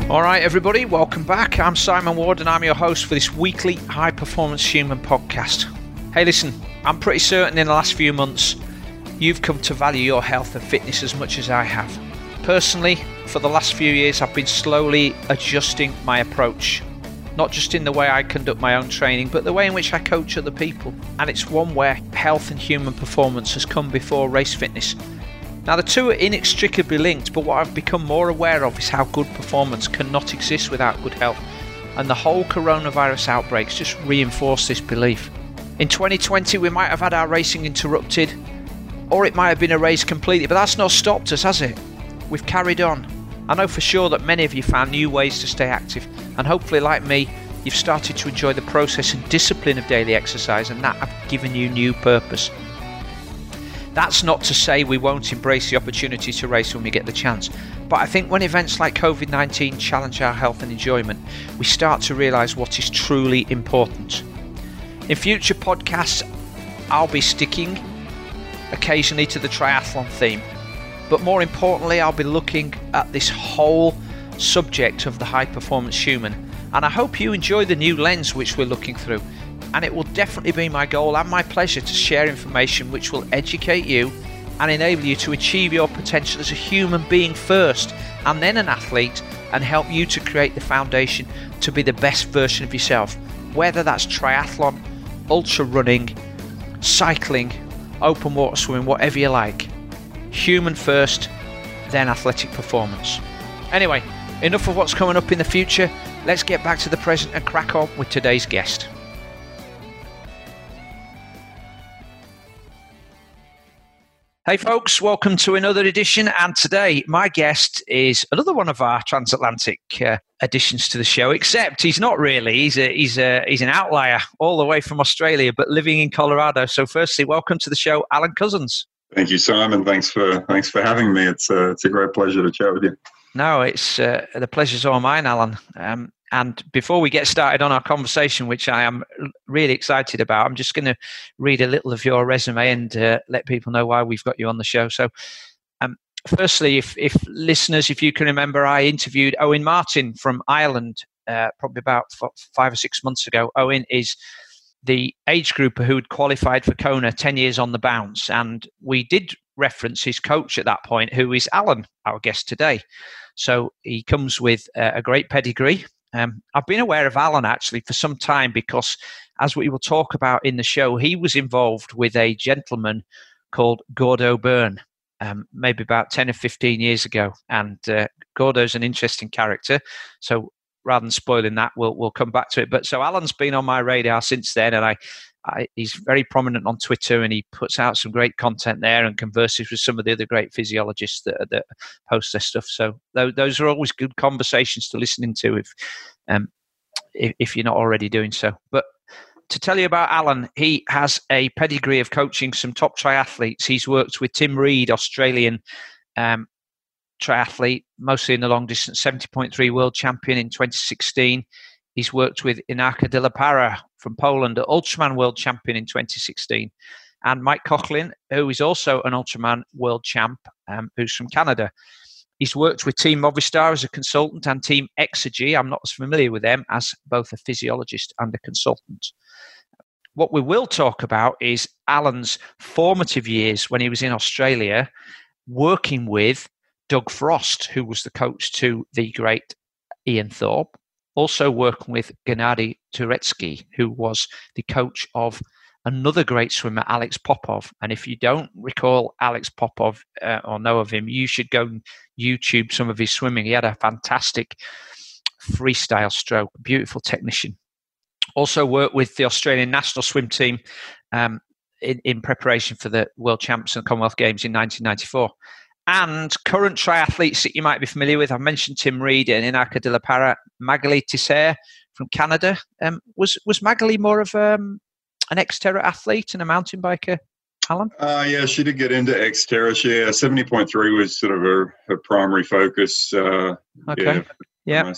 All right, everybody, welcome back. I'm Simon Ward and I'm your host for this weekly High Performance Human podcast. Hey, listen, I'm pretty certain in the last few months you've come to value your health and fitness as much as I have. Personally, for the last few years, I've been slowly adjusting my approach, not just in the way I conduct my own training, but the way in which I coach other people. And it's one where health and human performance has come before race fitness. Now, the two are inextricably linked, but what I've become more aware of is how good performance cannot exist without good health. And the whole coronavirus outbreaks just reinforce this belief. In 2020, we might have had our racing interrupted, or it might have been erased completely, but that's not stopped us, has it? We've carried on. I know for sure that many of you found new ways to stay active, and hopefully, like me, you've started to enjoy the process and discipline of daily exercise, and that have given you new purpose. That's not to say we won't embrace the opportunity to race when we get the chance, but I think when events like COVID-19 challenge our health and enjoyment, we start to realise what is truly important. In future podcasts, I'll be sticking occasionally to the triathlon theme, but more importantly, I'll be looking at this whole subject of the high performance human, and I hope you enjoy the new lens which we're looking through. And it will definitely be my goal and my pleasure to share information which will educate you and enable you to achieve your potential as a human being first and then an athlete, and help you to create the foundation to be the best version of yourself, whether that's triathlon, ultra running, cycling, open water swimming, whatever you like. Human first, then athletic performance. Anyway, enough of what's coming up in the future. Let's get back to the present and crack on with today's guest. Hey folks, welcome to another edition, and today my guest is another one of our transatlantic additions to the show, except he's not really. He's an outlier all the way from Australia, but living in Colorado. So firstly, welcome to the show, Alan Couzens. Thank you, Simon. Thanks for having me. It's a great pleasure to chat with you. No, it's the pleasure's all mine, Alan. And before we get started on our conversation, which I am really excited about, I'm just going to read a little of your resume and let people know why we've got you on the show. So, firstly, if listeners, if you can remember, I interviewed Owen Martin from Ireland probably about 5 or 6 months ago. Owen is the age grouper who had qualified for Kona 10 years on the bounce. And we did reference his coach at that point, who is Alan, our guest today. So he comes with a great pedigree. I've been aware of Alan actually for some time because, as we will talk about in the show, he was involved with a gentleman called Gordo Byrne, maybe about 10 or 15 years ago. And Gordo's an interesting character. So rather than spoiling that, we'll come back to it. But so Alan's been on my radar since then, and he's very prominent on Twitter, and he puts out some great content there and converses with some of the other great physiologists that post their stuff. So those are always good conversations to listen into if you're not already doing so. But to tell you about Alan, he has a pedigree of coaching some top triathletes. He's worked with Tim Reed, Australian triathlete, mostly in the long distance, 70.3 world champion in 2016. He's worked with Inaka de la Parra from Poland, Ultraman world champion in 2016. And Mike Coughlin, who is also an Ultraman world champ, who's from Canada. He's worked with Team Movistar as a consultant and Team Exergy. I'm not as familiar with them, as both a physiologist and a consultant. What we will talk about is Alan's formative years when he was in Australia, working with Doug Frost, who was the coach to the great Ian Thorpe. Also working with Gennady Turetsky, who was the coach of another great swimmer, Alex Popov. And if you don't recall Alex Popov or know of him, you should go and YouTube some of his swimming. He had a fantastic freestyle stroke, beautiful technician. Also worked with the Australian national swim team in preparation for the World Champs and Commonwealth Games in 1994. And current triathletes that you might be familiar with, I've mentioned Tim Reed and Inaka de la Parra, Magali Tisser from Canada. Was Magali more of an Xterra athlete and a mountain biker, Alan? Yeah, she did get into Xterra. 70.3 was sort of her primary focus. Okay. Yeah.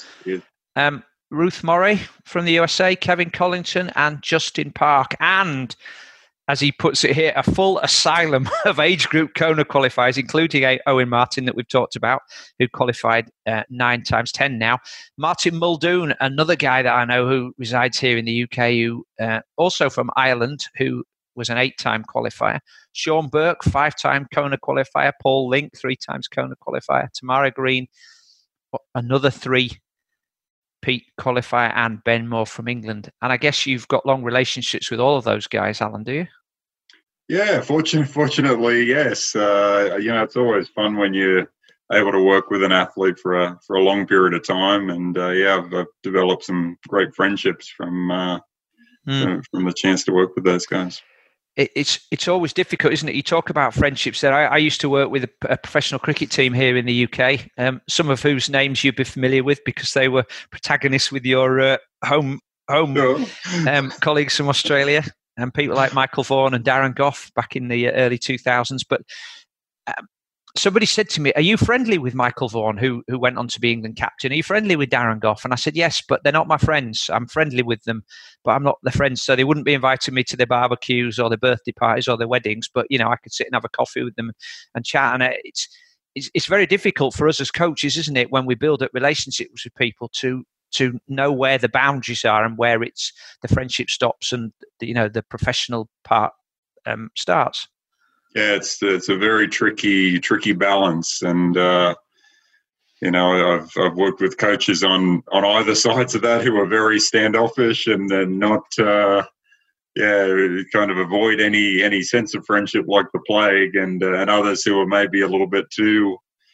Ruth Morey from the USA, Kevin Collington, and Justin Park. And as he puts it here, a full asylum of age group Kona qualifiers, including Owen Martin that we've talked about, who qualified 9 times 10 now. Martin Muldoon, another guy that I know who resides here in the UK, who also from Ireland, who was an 8-time qualifier. Sean Burke, 5-time Kona qualifier. Paul Link, 3 times Kona qualifier. Tamara Green, another 3 Pete qualifier, and Ben Moore from England. And I guess you've got long relationships with all of those guys, Alan, do you? Yeah, fortunately, yes. It's always fun when you're able to work with an athlete for a long period of time. And I've developed some great friendships from the chance to work with those guys. It's always difficult, isn't it? You talk about friendships there. I used to work with a professional cricket team here in the UK, some of whose names you'd be familiar with because they were protagonists with your home colleagues from Australia, and people like Michael Vaughan and Darren Gough back in the early 2000s. But somebody said to me, are you friendly with Michael Vaughan, who went on to be England captain? Are you friendly with Darren Gough? And I said, yes, but they're not my friends. I'm friendly with them, but I'm not their friends. So they wouldn't be inviting me to their barbecues or their birthday parties or their weddings. But, I could sit and have a coffee with them and chat. And it's very difficult for us as coaches, isn't it, when we build up relationships with people to know where the boundaries are and where it's the friendship stops and, the professional part starts. Yeah, it's a very tricky balance, and I've worked with coaches on either sides of that who are very standoffish and then not, kind of avoid any sense of friendship like the plague, and others who are maybe a little bit too,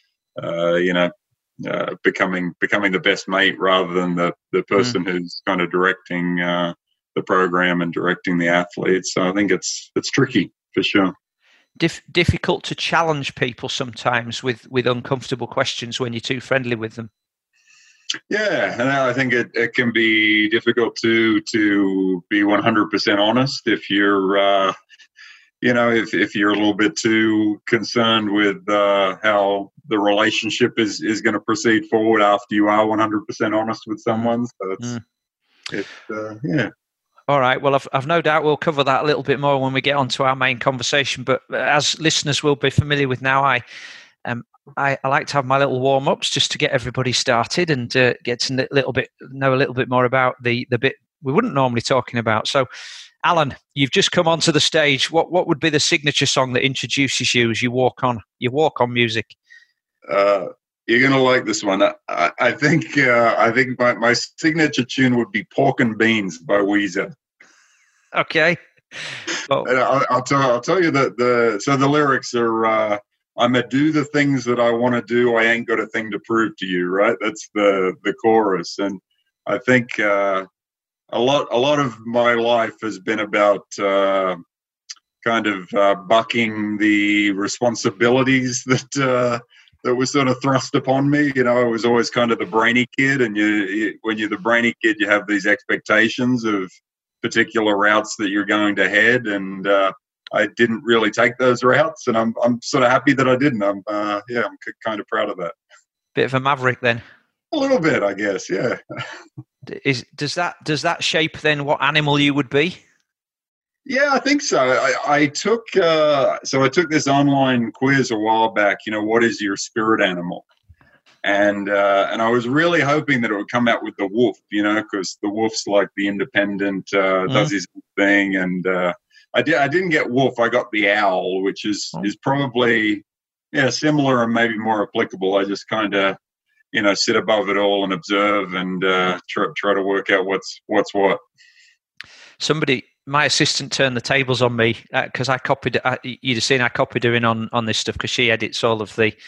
becoming the best mate rather than the person who's kind of directing the program and directing the athletes. So I think it's tricky for sure. Difficult to challenge people sometimes with uncomfortable questions when you're too friendly with them. Yeah, and I think it can be difficult to be 100% honest if you're, if you're a little bit too concerned with how the relationship is going to proceed forward after you are 100% honest with someone. So yeah. All right. Well, I've no doubt we'll cover that a little bit more when we get onto our main conversation. But as listeners will be familiar with now, I like to have my little warm-ups just to get everybody started and get to know a little bit more about the bit we wouldn't normally talking about. So, Alan, you've just come onto the stage. What would be the signature song that introduces you as you walk on music? You're gonna like this one. I think my signature tune would be "Pork and Beans" by Weezer. Okay. Oh. I'll tell you that the lyrics are I'm gonna do the things that I want to do. I ain't got a thing to prove to you. Right? That's the chorus, and I think a lot of my life has been about bucking the responsibilities that were sort of thrust upon me. I was always kind of the brainy kid, and when you're the brainy kid, you have these expectations of particular routes that you're going to head, and I didn't really take those routes, and I'm sort of happy that I didn't. I'm kind of proud of that. Bit of a maverick then. A little bit, I guess. Yeah. Does that shape then what animal you would be? Yeah, I think so. I took this online quiz a while back. What is your spirit animal? And I was really hoping that it would come out with the wolf. Because the wolf's like the independent, does his thing. And I didn't get wolf. I got the owl, which is probably similar and maybe more applicable. I just kind of sit above it all and observe and try to work out what's what. My assistant turned the tables on me because I copied. You'd have seen I copied her in on this stuff because she edits all of the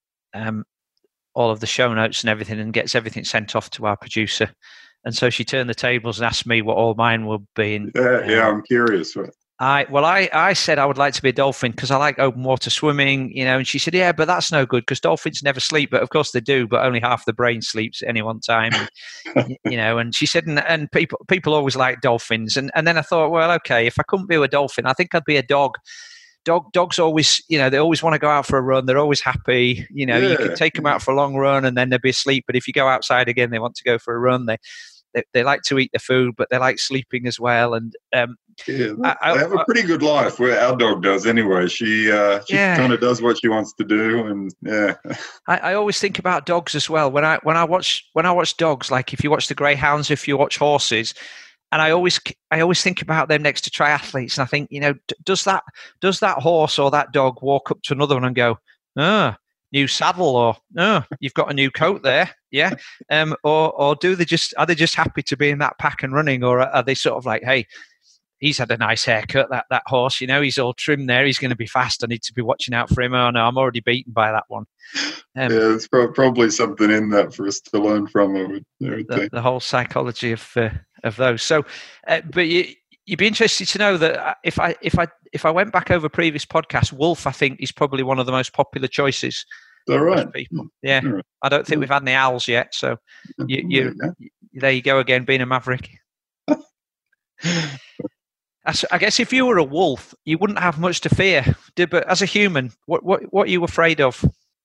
show notes and everything and gets everything sent off to our producer. And so she turned the tables and asked me what all mine would be. And, I'm curious. I said I would like to be a dolphin because I like open water swimming, and she said, yeah, but that's no good because dolphins never sleep. But of course they do, but only half the brain sleeps at any one time. And she said, and people always like dolphins. And then I thought, well, okay, if I couldn't be a dolphin, I think I'd be a dog. Dogs always, they always want to go out for a run. They're always happy. You can take them out for a long run and then they'll be asleep. But if you go outside again, they want to go for a run. They like to eat the food, but they like sleeping as well. And Yeah, they have a pretty good life. Where our dog does anyway. She kind of does what she wants to do, and yeah. I always think about dogs as well. When I watch dogs, like if you watch the greyhounds, if you watch horses, and I always think about them next to triathletes, and I think, does that horse or that dog walk up to another one and go, new saddle, or you've got a new coat there, yeah, or are they just happy to be in that pack and running, or are they sort of like, hey, he's had a nice haircut, that horse, he's all trimmed there, he's going to be fast, I need to be watching out for him, oh no, I'm already beaten by that one. Yeah, there's probably something in that for us to learn from, I would think. The whole psychology of those. So, but you'd be interested to know that if I went back over previous podcasts, wolf, I think, is probably one of the most popular choices. Is that right? People. Yeah, right. I don't think we've had any owls yet, so there you go again, being a maverick. I guess if you were a wolf, you wouldn't have much to fear. But as a human, what are you afraid of?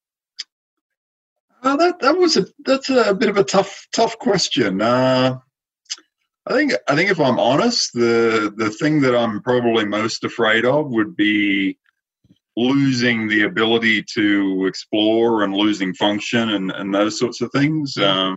That's a bit of a tough question. I think if I'm honest, the thing that I'm probably most afraid of would be losing the ability to explore and losing function and those sorts of things.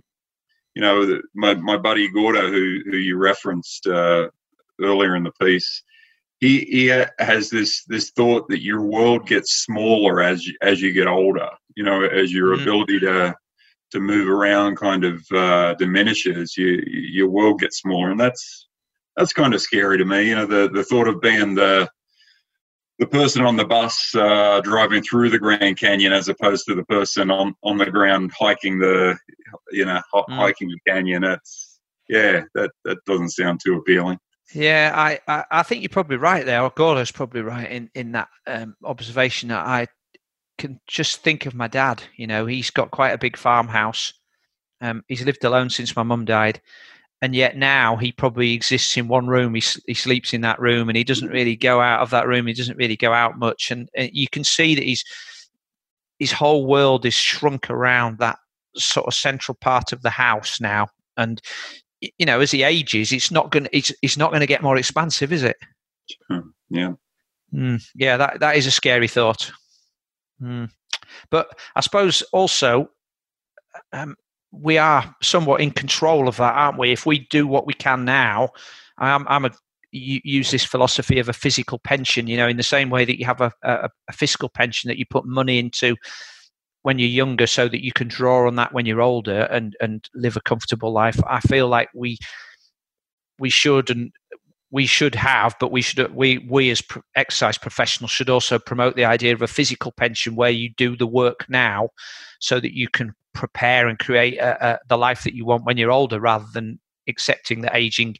My buddy Gordo, who you referenced earlier in the piece, he has this thought that your world gets smaller as you get older. As your ability to move around kind of diminishes, your world gets smaller, and that's kind of scary to me. The thought of being the person on the bus driving through the Grand Canyon as opposed to the person on the ground hiking hiking the canyon. That doesn't sound too appealing. Yeah, I think you're probably right there. Or Gordo's probably right in that observation. That I can just think of my dad. He's got quite a big farmhouse. He's lived alone since my mum died, and yet now he probably exists in one room. He sleeps in that room, and he doesn't really go out of that room. He doesn't really go out much, and you can see that his whole world is shrunk around that sort of central part of the house now. And as he ages, it's not going to get more expansive, is it? Yeah. Yeah, that is a scary thought. But I suppose also we are somewhat in control of that, aren't we? If we do what we can now, you use this philosophy of a physical pension, in the same way that you have a fiscal pension that you put money into when you're younger so that you can draw on that when you're older and live a comfortable life. I feel like we should have, but we as exercise professionals should also promote the idea of a physical pension where you do the work now so that you can prepare and create the life that you want when you're older, rather than accepting that aging,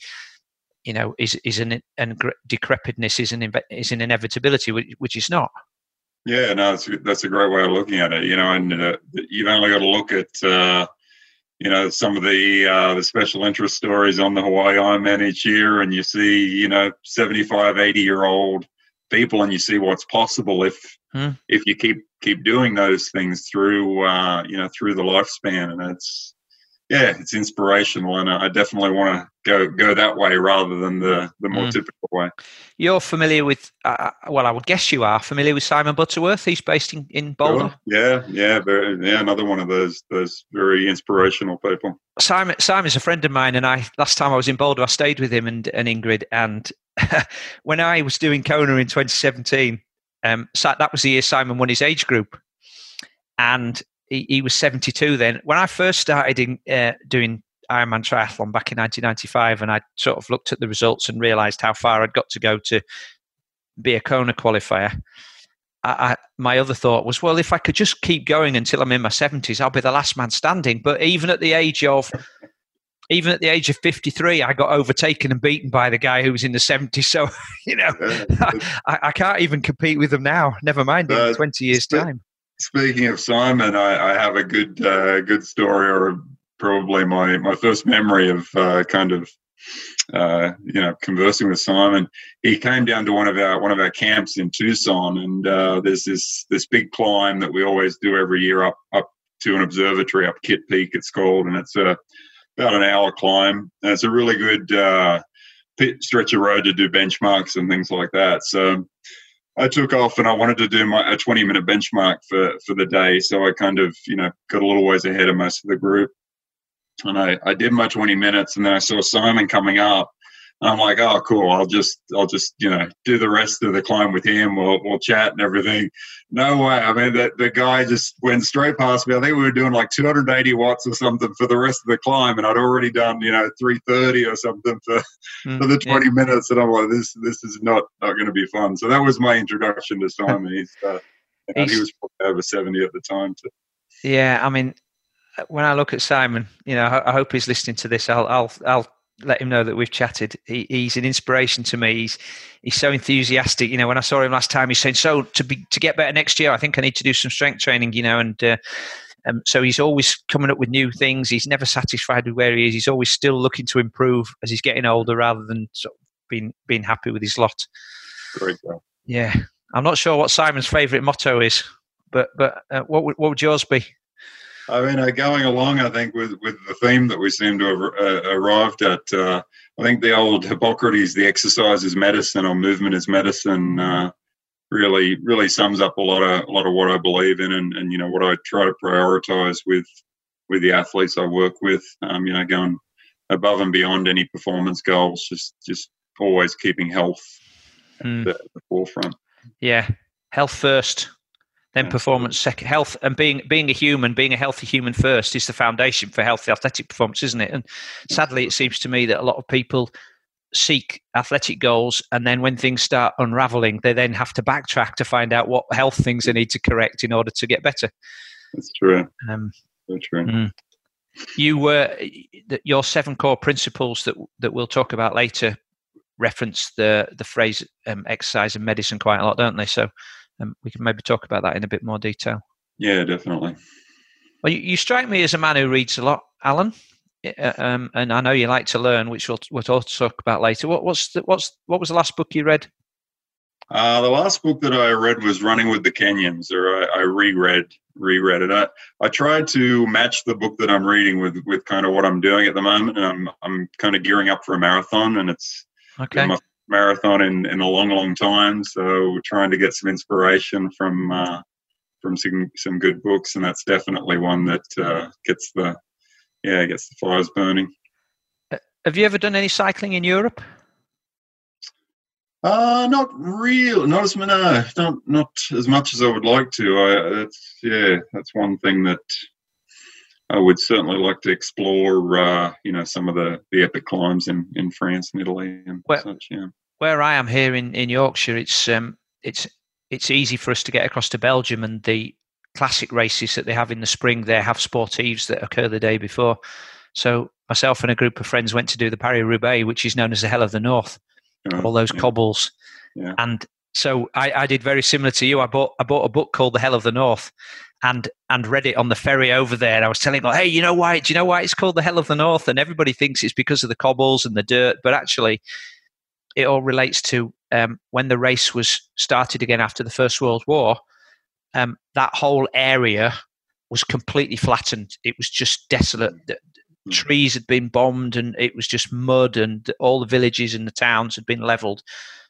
and decrepitness is an inevitability, which is not. Yeah, no, that's a great way of looking at it. And you've only got to look at some of the special interest stories on the Hawaii Ironman each year, and you see 75, 80-year-old people, and you see what's possible if you keep doing those things through the lifespan, and it's inspirational, and I definitely want to go that way rather than the more typical way. You're familiar with, I would guess you are familiar with Simon Butterworth. He's based in Boulder. Sure. Yeah, another one of those very inspirational people. Simon's a friend of mine, and last time I was in Boulder, I stayed with him and Ingrid, and when I was doing Kona in 2017, that was the year Simon won his age group, and he was 72 then. When I first started doing Ironman triathlon back in 1995, and I sort of looked at the results and realised how far I'd got to go to be a Kona qualifier, my other thought was, well, if I could just keep going until I'm in my 70s, I'll be the last man standing. But even at the age of 53, I got overtaken and beaten by the guy who was in the 70s. So, I can't even compete with them now. Never mind in 20 years' time. Speaking of Simon, I have a good story, or probably my first memory of conversing with Simon. He came down to one of our camps in Tucson, and there's this big climb that we always do every year up to an observatory up Kitt Peak, it's called, and it's about an hour climb. And it's a really good stretch of road to do benchmarks and things like that. So I took off and I wanted to do a 20-minute benchmark for the day. So I kind of, got a little ways ahead of most of the group. And I did my 20 minutes, and then I saw Simon coming up. And I'm like, oh, cool. I'll just do the rest of the climb with him. We'll chat and everything. No way. I mean, the guy just went straight past me. I think we were doing like 280 watts or something for the rest of the climb, and I'd already done 330 or something for the 20 minutes. And I'm like, this is not going to be fun. So that was my introduction to Simon. He was probably over 70 at the time. So. Yeah, I mean, when I look at Simon, I hope he's listening to this. I'll let him know that we've chatted. He's an inspiration to me. He's so enthusiastic. When I saw him last time, he's saying, "So to get better next year, I think I need to do some strength training." So he's always coming up with new things. He's never satisfied with where he is. He's always still looking to improve as he's getting older, rather than sort of being happy with his lot. Great guy. Yeah, I'm not sure what Simon's favourite motto is, but what would yours be? I mean, going along, I think, with the theme that we seem to have arrived at, I think the old Hippocrates, the exercise is medicine or movement is medicine, really sums up a lot of what I believe in, and what I try to prioritize with the athletes I work with. Going above and beyond any performance goals, just always keeping health at the forefront. Yeah, health first. Then performance second. Health and being a healthy human first is the foundation for healthy athletic performance, isn't it? And sadly, it seems to me that a lot of people seek athletic goals, and then when things start unraveling, they then have to backtrack to find out what health things they need to correct in order to get better. That's true. That's true. Your 7 core principles that we'll talk about later reference the phrase exercise and medicine quite a lot, don't they? So we can maybe talk about that in a bit more detail. Yeah, definitely. Well, you strike me as a man who reads a lot, Alan, and I know you like to learn, which we'll also talk about later. What was the last book you read? The last book that I read was Running with the Kenyans, or I reread it. I tried to match the book that I'm reading with kind of what I'm doing at the moment, and I'm kind of gearing up for a marathon, and it's my marathon in a long time. So we're trying to get some inspiration from some good books, and that's definitely one that gets the fires burning. Have you ever done any cycling in Europe? Not really. Not as much as I would like to. That's one thing that I would certainly like to explore. Some of the epic climbs in France and Italy and such. Yeah. Where I am here in Yorkshire, it's easy for us to get across to Belgium, and the classic races that they have in the spring, they have sportives that occur the day before. So myself and a group of friends went to do the Paris-Roubaix, which is known as the Hell of the North. All those cobbles. Yeah. And so I did very similar to you. I bought a book called The Hell of the North and read it on the ferry over there. And I was telling them, hey, do you know why it's called The Hell of the North? And everybody thinks it's because of the cobbles and the dirt, but actually it all relates to when the race was started again after the First World War. That whole area was completely flattened. It was just desolate. Trees had been bombed, and it was just mud, and all the villages and the towns had been leveled.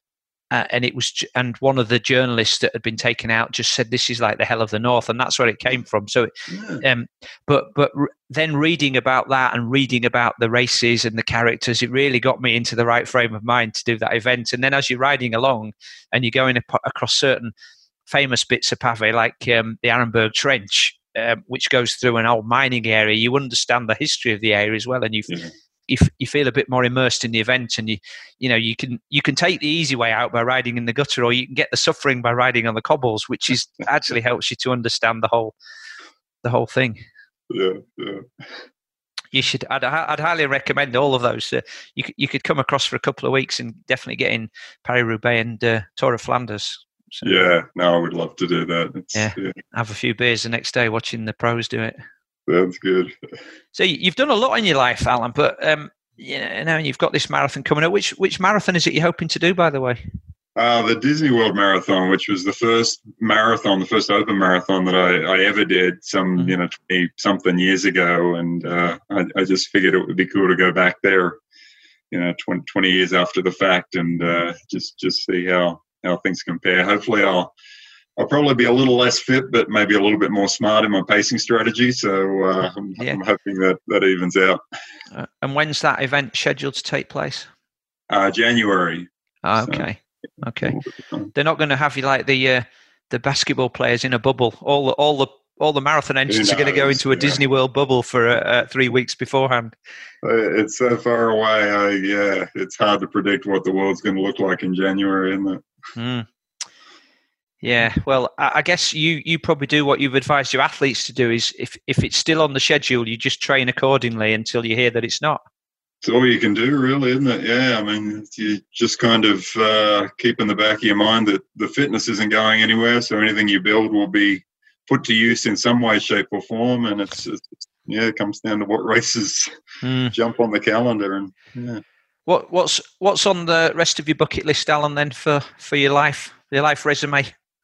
And one of the journalists that had been taken out just said, "This is like the Hell of the North," and that's where it came from. So, but then reading about that and reading about the races and the characters, it really got me into the right frame of mind to do that event. And then as you're riding along and you're going across certain famous bits of pave, like the Arenberg Trench, which goes through an old mining area, you understand the history of the area as well, and you feel a bit more immersed in the event, and you can take the easy way out by riding in the gutter, or you can get the suffering by riding on the cobbles, which is actually helps you to understand the whole thing. Yeah. You should. I'd highly recommend all of those. You could come across for a couple of weeks and definitely get in Paris-Roubaix and Tour of Flanders. So, I would love to do that. Have a few beers the next day watching the pros do it. Sounds good. So you've done a lot in your life, Alan, but now you've got this marathon coming up. Which marathon is it you're hoping to do, by the way? The Disney World Marathon, which was the first open marathon that I ever did 20-something years ago, and I just figured it would be cool to go back there 20 years after the fact, and just see how things compare. Hopefully, I'll probably be a little less fit, but maybe a little bit more smart in my pacing strategy. So I'm hoping that evens out. And when's that event scheduled to take place? January. Okay. They're not going to have you like the basketball players in a bubble. All the marathon engines are going to go into a Disney World bubble for 3 weeks beforehand. It's so far away. It's hard to predict what the world's going to look like in January, isn't it? Mm. Yeah, well, I guess you probably do what you've advised your athletes to do is if it's still on the schedule, you just train accordingly until you hear that it's not. It's all you can do, really, isn't it? Yeah, I mean, you just kind of keep in the back of your mind that the fitness isn't going anywhere, so anything you build will be put to use in some way, shape, or form, and it comes down to what races jump on the calendar. And what's on the rest of your bucket list, Alan? Then for your life resume.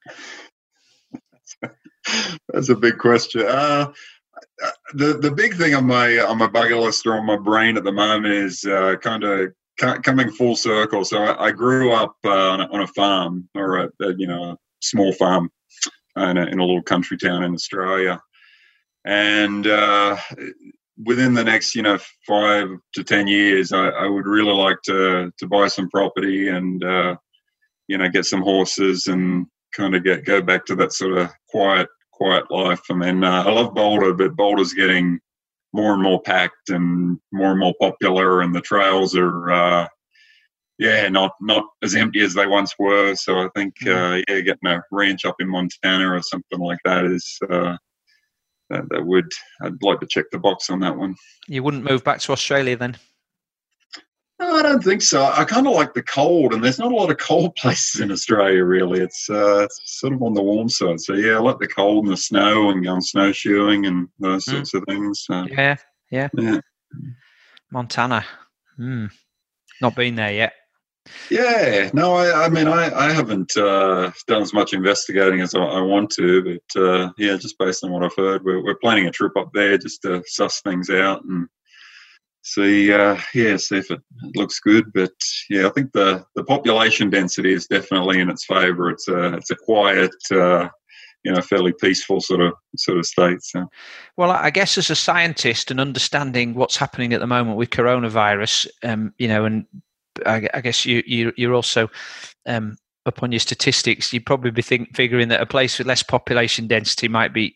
That's a big question. The big thing on my bucket list or on my brain at the moment is kind of coming full circle. So I grew up on a farm, or a small farm in a little country town in Australia, and within the next 5 to 10 years, I would really like to buy some property and get some horses and kind of go back to that sort of quiet life. I mean, I love Boulder, but Boulder's getting more and more packed and more popular, and the trails are not as empty as they once were. So I think getting a ranch up in Montana or something like that is I'd like to check the box on that one. You wouldn't move back to Australia then? No, I don't think so. I kind of like the cold, and there's not a lot of cold places in Australia, really. It's sort of on the warm side. So, I like the cold and the snow and going snowshoeing and those sorts of things. Yeah. Montana. Not been there yet. Yeah. No, I mean, I haven't done as much investigating as I want to, but, just based on what I've heard, we're planning a trip up there just to suss things out and see if it looks good. But I think the population density is definitely in its favour. It's a quiet, fairly peaceful sort of state. So, well, I guess as a scientist and understanding what's happening at the moment with coronavirus, and I guess you're also up on your statistics. You'd probably be figuring that a place with less population density might be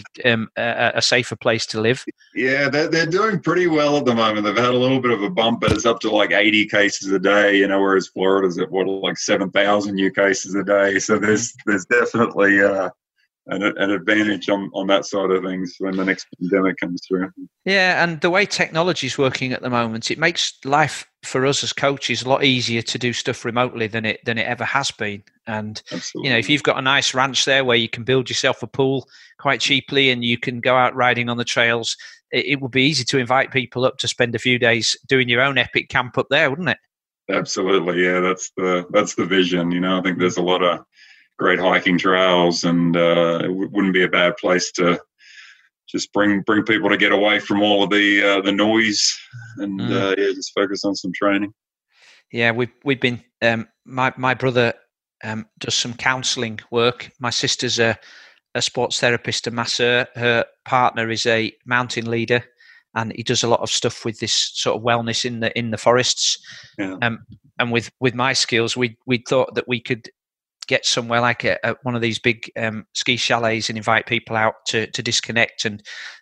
a safer place to live. Yeah, they're doing pretty well at the moment. They've had a little bit of a bump, but it's up to like 80 cases a day. Whereas Florida's at like 7,000 new cases a day. So there's definitely an advantage on that side of things when the next pandemic comes through. Yeah, and the way technology is working at the moment, it makes life for us as coaches a lot easier to do stuff remotely than it ever has been. And absolutely. If you've got a nice ranch there where you can build yourself a pool quite cheaply and you can go out riding on the trails, it would be easy to invite people up to spend a few days doing your own epic camp up there, wouldn't it? Absolutely, yeah. That's the vision. I think there's a lot of great hiking trails, and it wouldn't be a bad place to just bring people to get away from all of the noise and just focus on some training. Yeah, we've been. My brother does some counselling work. My sister's a sports therapist and masseur. Her partner is a mountain leader, and he does a lot of stuff with this sort of wellness in the forests. Yeah. And with my skills, we thought that we could get somewhere like one of these big ski chalets and invite people out to disconnect and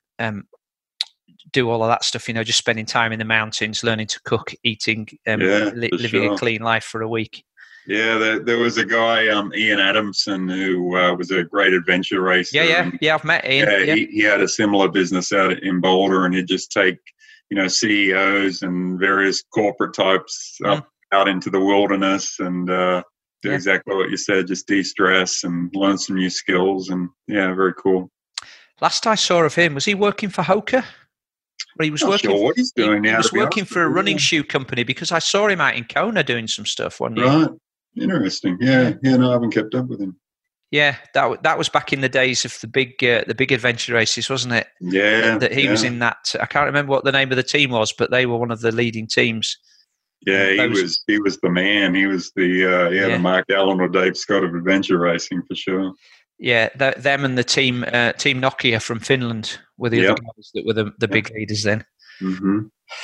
do all of that stuff, just spending time in the mountains, learning to cook, eating, living a clean life for a week. Yeah, there was a guy, Ian Adamson, who was a great adventure racer. Yeah, I've met Ian. Yeah, he had a similar business out in Boulder, and he'd just take, CEOs and various corporate types out into the wilderness and do exactly what you said, just de-stress and learn some new skills. And very cool. Last I saw of him, was he working for Hoka? Or he was working. Sure what he's doing now. He was working for a running shoe company because I saw him out in Kona doing some stuff one year. Right, interesting. Yeah. No, I haven't kept up with him. Yeah, that was back in the days of the big adventure races, wasn't it? Yeah. That he was in that. I can't remember what the name of the team was, but they were one of the leading teams. Yeah, he was the man. He was the Mark Allen or Dave Scott of adventure racing for sure. Yeah, them and the team Nokia from Finland were the other guys that were the big leaders then. Mm-hmm.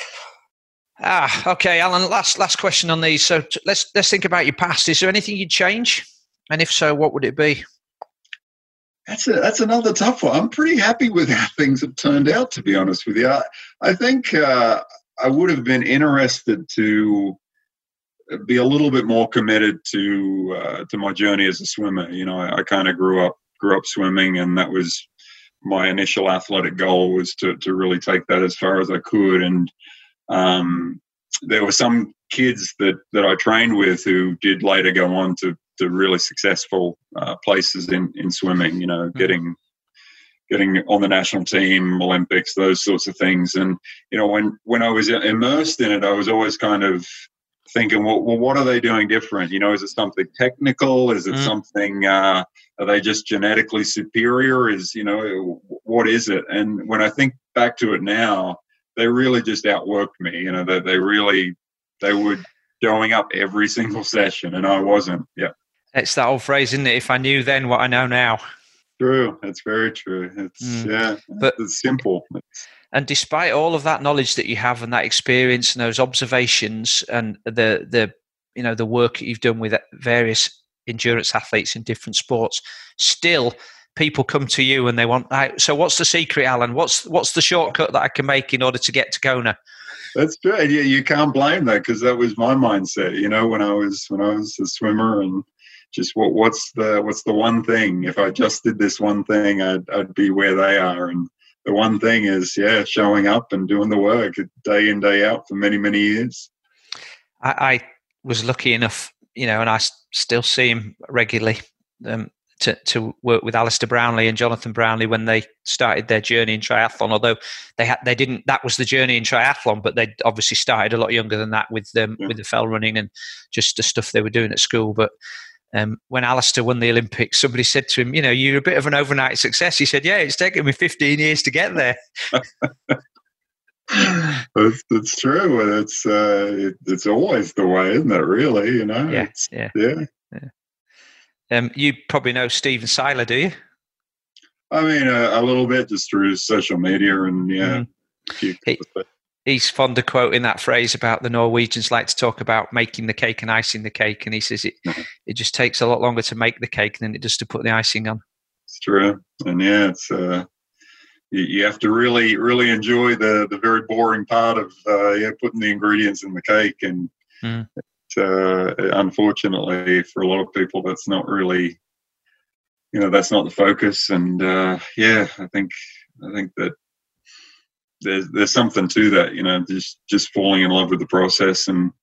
Okay, Alan. Last question on these. So let's think about your past. Is there anything you'd change, and if so, what would it be? That's another tough one. I'm pretty happy with how things have turned out, to be honest with you. I think I would have been interested to be a little bit more committed to my journey as a swimmer. You know, I kind of grew up swimming, and that was my initial athletic goal, was to really take that as far as I could. And there were some kids that I trained with who did later go on to really successful places in swimming, you know, getting on the national team, Olympics, those sorts of things. And, you know, when I was immersed in it, I was always kind of thinking, well, what are they doing different? You know, is it something technical? Is it something, are they just genetically superior? What is it? And when I think back to it now, they really just outworked me. You know, they were showing up every single session, and I wasn't. Yeah. It's that old phrase, isn't it? If I knew then what I know now. True. That's very true. But it's simple. And despite all of that knowledge that you have and that experience and those observations and the work that you've done with various endurance athletes in different sports, still people come to you and they want. So what's the secret, Alan? What's the shortcut that I can make in order to get to Kona? That's good. Yeah, you can't blame that, because that was my mindset. You know, when I was a swimmer, and just what's the one thing? If I just did this one thing, I'd be where they are. And the one thing is, showing up and doing the work day in, day out for many, many years. I was lucky enough, you know, and I still see him regularly to work with Alistair Brownlee and Jonathan Brownlee when they started their journey in triathlon. Although they didn't, that was the journey in triathlon, but they obviously started a lot younger than that with the fell running and just the stuff they were doing at school. But when Alistair won the Olympics, somebody said to him, you know, you're a bit of an overnight success. He said, yeah, it's taken me 15 years to get there. That's true. It's always the way, isn't it, really? You know? Yeah. You probably know Steven Seiler, do you? I mean, a little bit, just through social media, and he's fond of quoting that phrase about the Norwegians like to talk about making the cake and icing the cake, and he says it just takes a lot longer to make the cake than it does to put the icing on. It's true, and it's you have to really, really enjoy the very boring part of putting the ingredients in the cake, and unfortunately for a lot of people, that's not really, you know, that's not the focus. And I think that there's something to that, you know, just falling in love with the process. And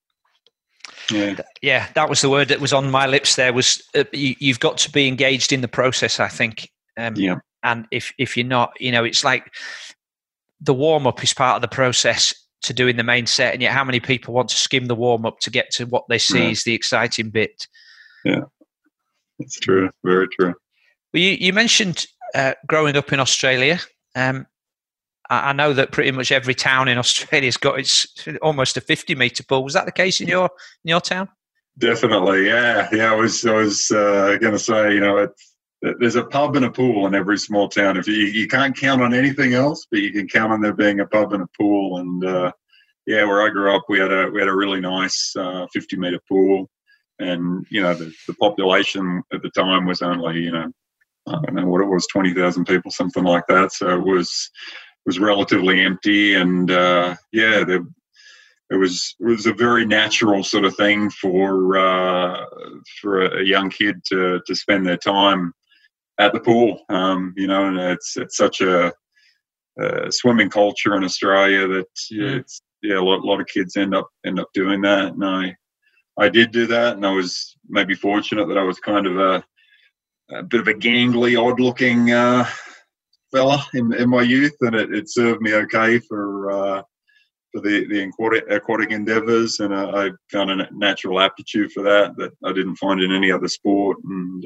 that was the word that was on my lips there, was you've got to be engaged in the process, I think. And if you're not, you know, it's like the warm-up is part of the process to doing the main set, and yet how many people want to skim the warm-up to get to what they see is the exciting bit. Yeah, it's true. Very true. Well, you mentioned growing up in Australia. I know that pretty much every town in Australia's got its almost a 50-meter pool. Was that the case in your town? Definitely, yeah. I was going to say, you know, there's a pub and a pool in every small town. If you can't count on anything else, but you can count on there being a pub and a pool. And where I grew up, we had a really nice 50-meter pool, and you know the population at the time was only, you know, I don't know what it was, 20,000 people, something like that. So it was relatively empty, and it was a very natural sort of thing for a young kid to spend their time at the pool. You know, and it's such a swimming culture in Australia that a lot of kids end up doing that, and I did do that, and I was maybe fortunate that I was kind of a bit of a gangly, odd-looking fella in my youth, and it served me okay for the aquatic endeavours, and I found a natural aptitude for that I didn't find in any other sport. And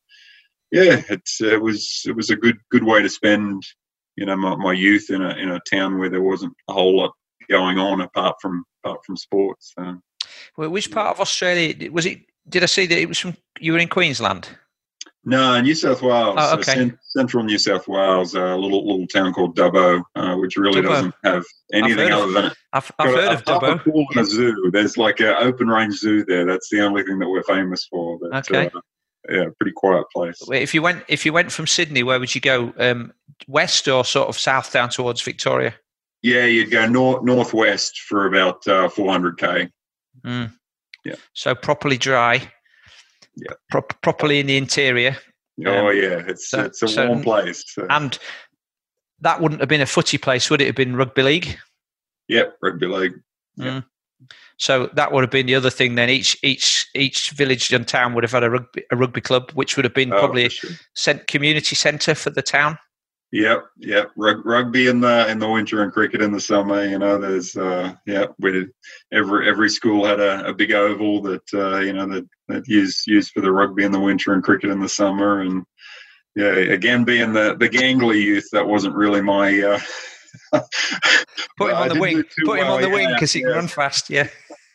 it was a good way to spend, you know, my youth in a town where there wasn't a whole lot going on apart from sports. Well, which part of Australia was it? Did I see that it was from? You were in Queensland. No, New South Wales. Oh, okay. Central New South Wales, a little town called Dubbo, which really Dubbo. Doesn't have anything other than it. I've heard of Dubbo. A pool and a zoo. There's like an open range zoo there. That's the only thing that we're famous for. But, okay. Yeah, pretty quiet place. If you went from Sydney, where would you go? West or sort of south down towards Victoria? Yeah, you'd go northwest for about 400k. Mm. Yeah. So properly dry. Yeah. Properly in the interior. Oh yeah, it's a warm place. So. And that wouldn't have been a footy place, would it have been rugby league? Yep, rugby league. Yep. Mm. So that would have been the other thing. Then each village and town would have had a rugby club, which would have been probably a community centre for the town. Yep. Rugby in the winter and cricket in the summer. You know, there's we did, every school had a big oval that that used for the rugby in the winter and cricket in the summer. And yeah, again, being the gangly youth, that wasn't really my. Put him on the wing. Put him on the wing because he can run fast. Yeah.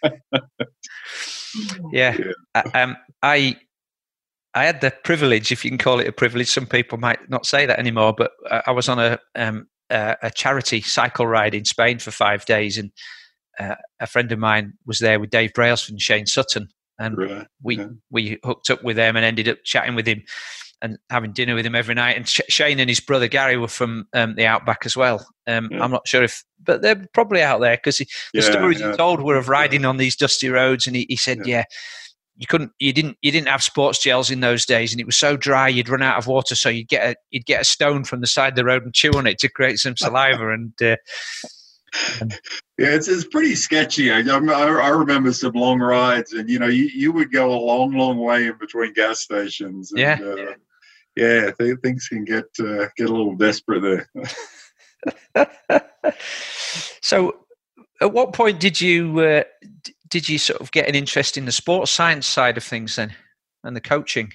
Yeah. I had the privilege, if you can call it a privilege. Some people might not say that anymore, but I was on a charity cycle ride in Spain for 5 days, and a friend of mine was there with Dave Brailsford and Shane Sutton, and we hooked up with them and ended up chatting with him and having dinner with him every night. And Shane and his brother Gary were from the outback as well. I'm not sure but they're probably out there because the stories he told were of riding on these dusty roads, and he said, you didn't have sports gels in those days, and it was so dry you'd run out of water, so you'd get a stone from the side of the road and chew on it to create some saliva. And it's pretty sketchy. I remember some long rides, and you would go a long way in between gas stations. And, things can get a little desperate there. So, at what point did you sort of get an interest in the sports science side of things then, and the coaching?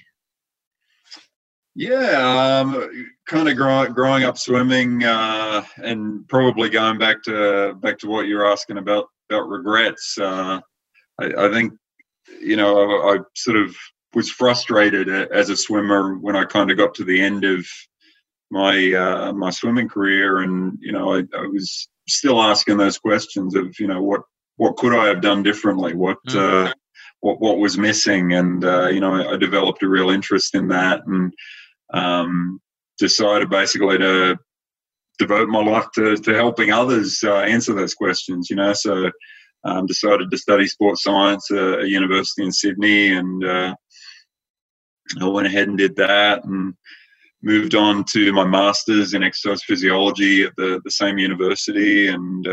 Yeah, kind of growing up swimming, and probably going back to what you were asking about regrets. I think I sort of was frustrated as a swimmer when I kind of got to the end of my swimming career, and I was still asking those questions of what could I have done differently, what was missing, and I developed a real interest in that, and decided basically to devote my life to helping others answer those questions. So decided to study sports science at a university in Sydney, and I went ahead and did that, and moved on to my master's in exercise physiology at the same university, and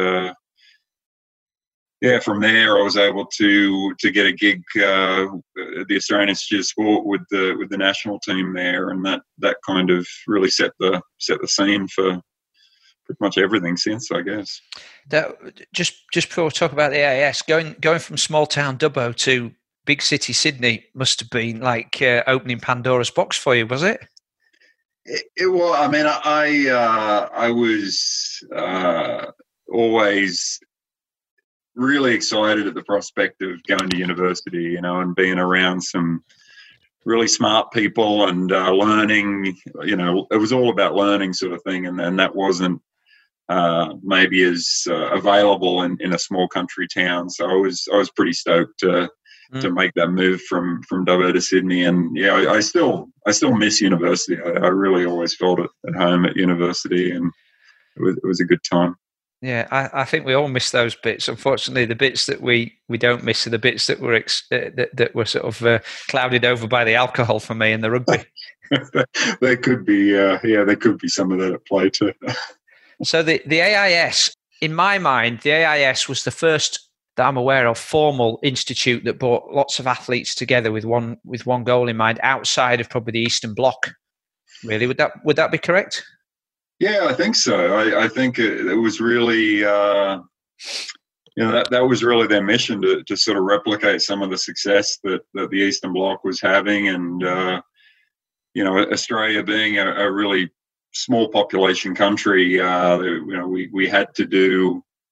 from there I was able to get a gig at the Australian Institute of Sport with the national team there, and that kind of really set the scene for pretty much everything since, I guess. Just before we talk about the AIS, going from small town Dubbo to big city Sydney must have been like opening Pandora's box for you, was it? Well, I mean, I was always really excited at the prospect of going to university, and being around some really smart people and learning. It was all about learning, sort of thing, and that wasn't maybe as available in a small country town. So I was pretty stoked to make that move from Dubbo to Sydney. And I still miss university. I really always felt at home at university, and it was a good time. Yeah, I think we all miss those bits. Unfortunately, the bits that we don't miss are the bits that were that were sort of clouded over by the alcohol for me and the rugby. There could be, there could be some of that at play too. So the AIS, in my mind, the AIS was the first that I'm aware of formal institute that brought lots of athletes together with one goal in mind, outside of probably the Eastern Bloc. Really, would that be correct? Yeah, I think so. I think it was really, that was really their mission to sort of replicate some of the success that the Eastern Bloc was having, and Australia being a really small population country, we had to do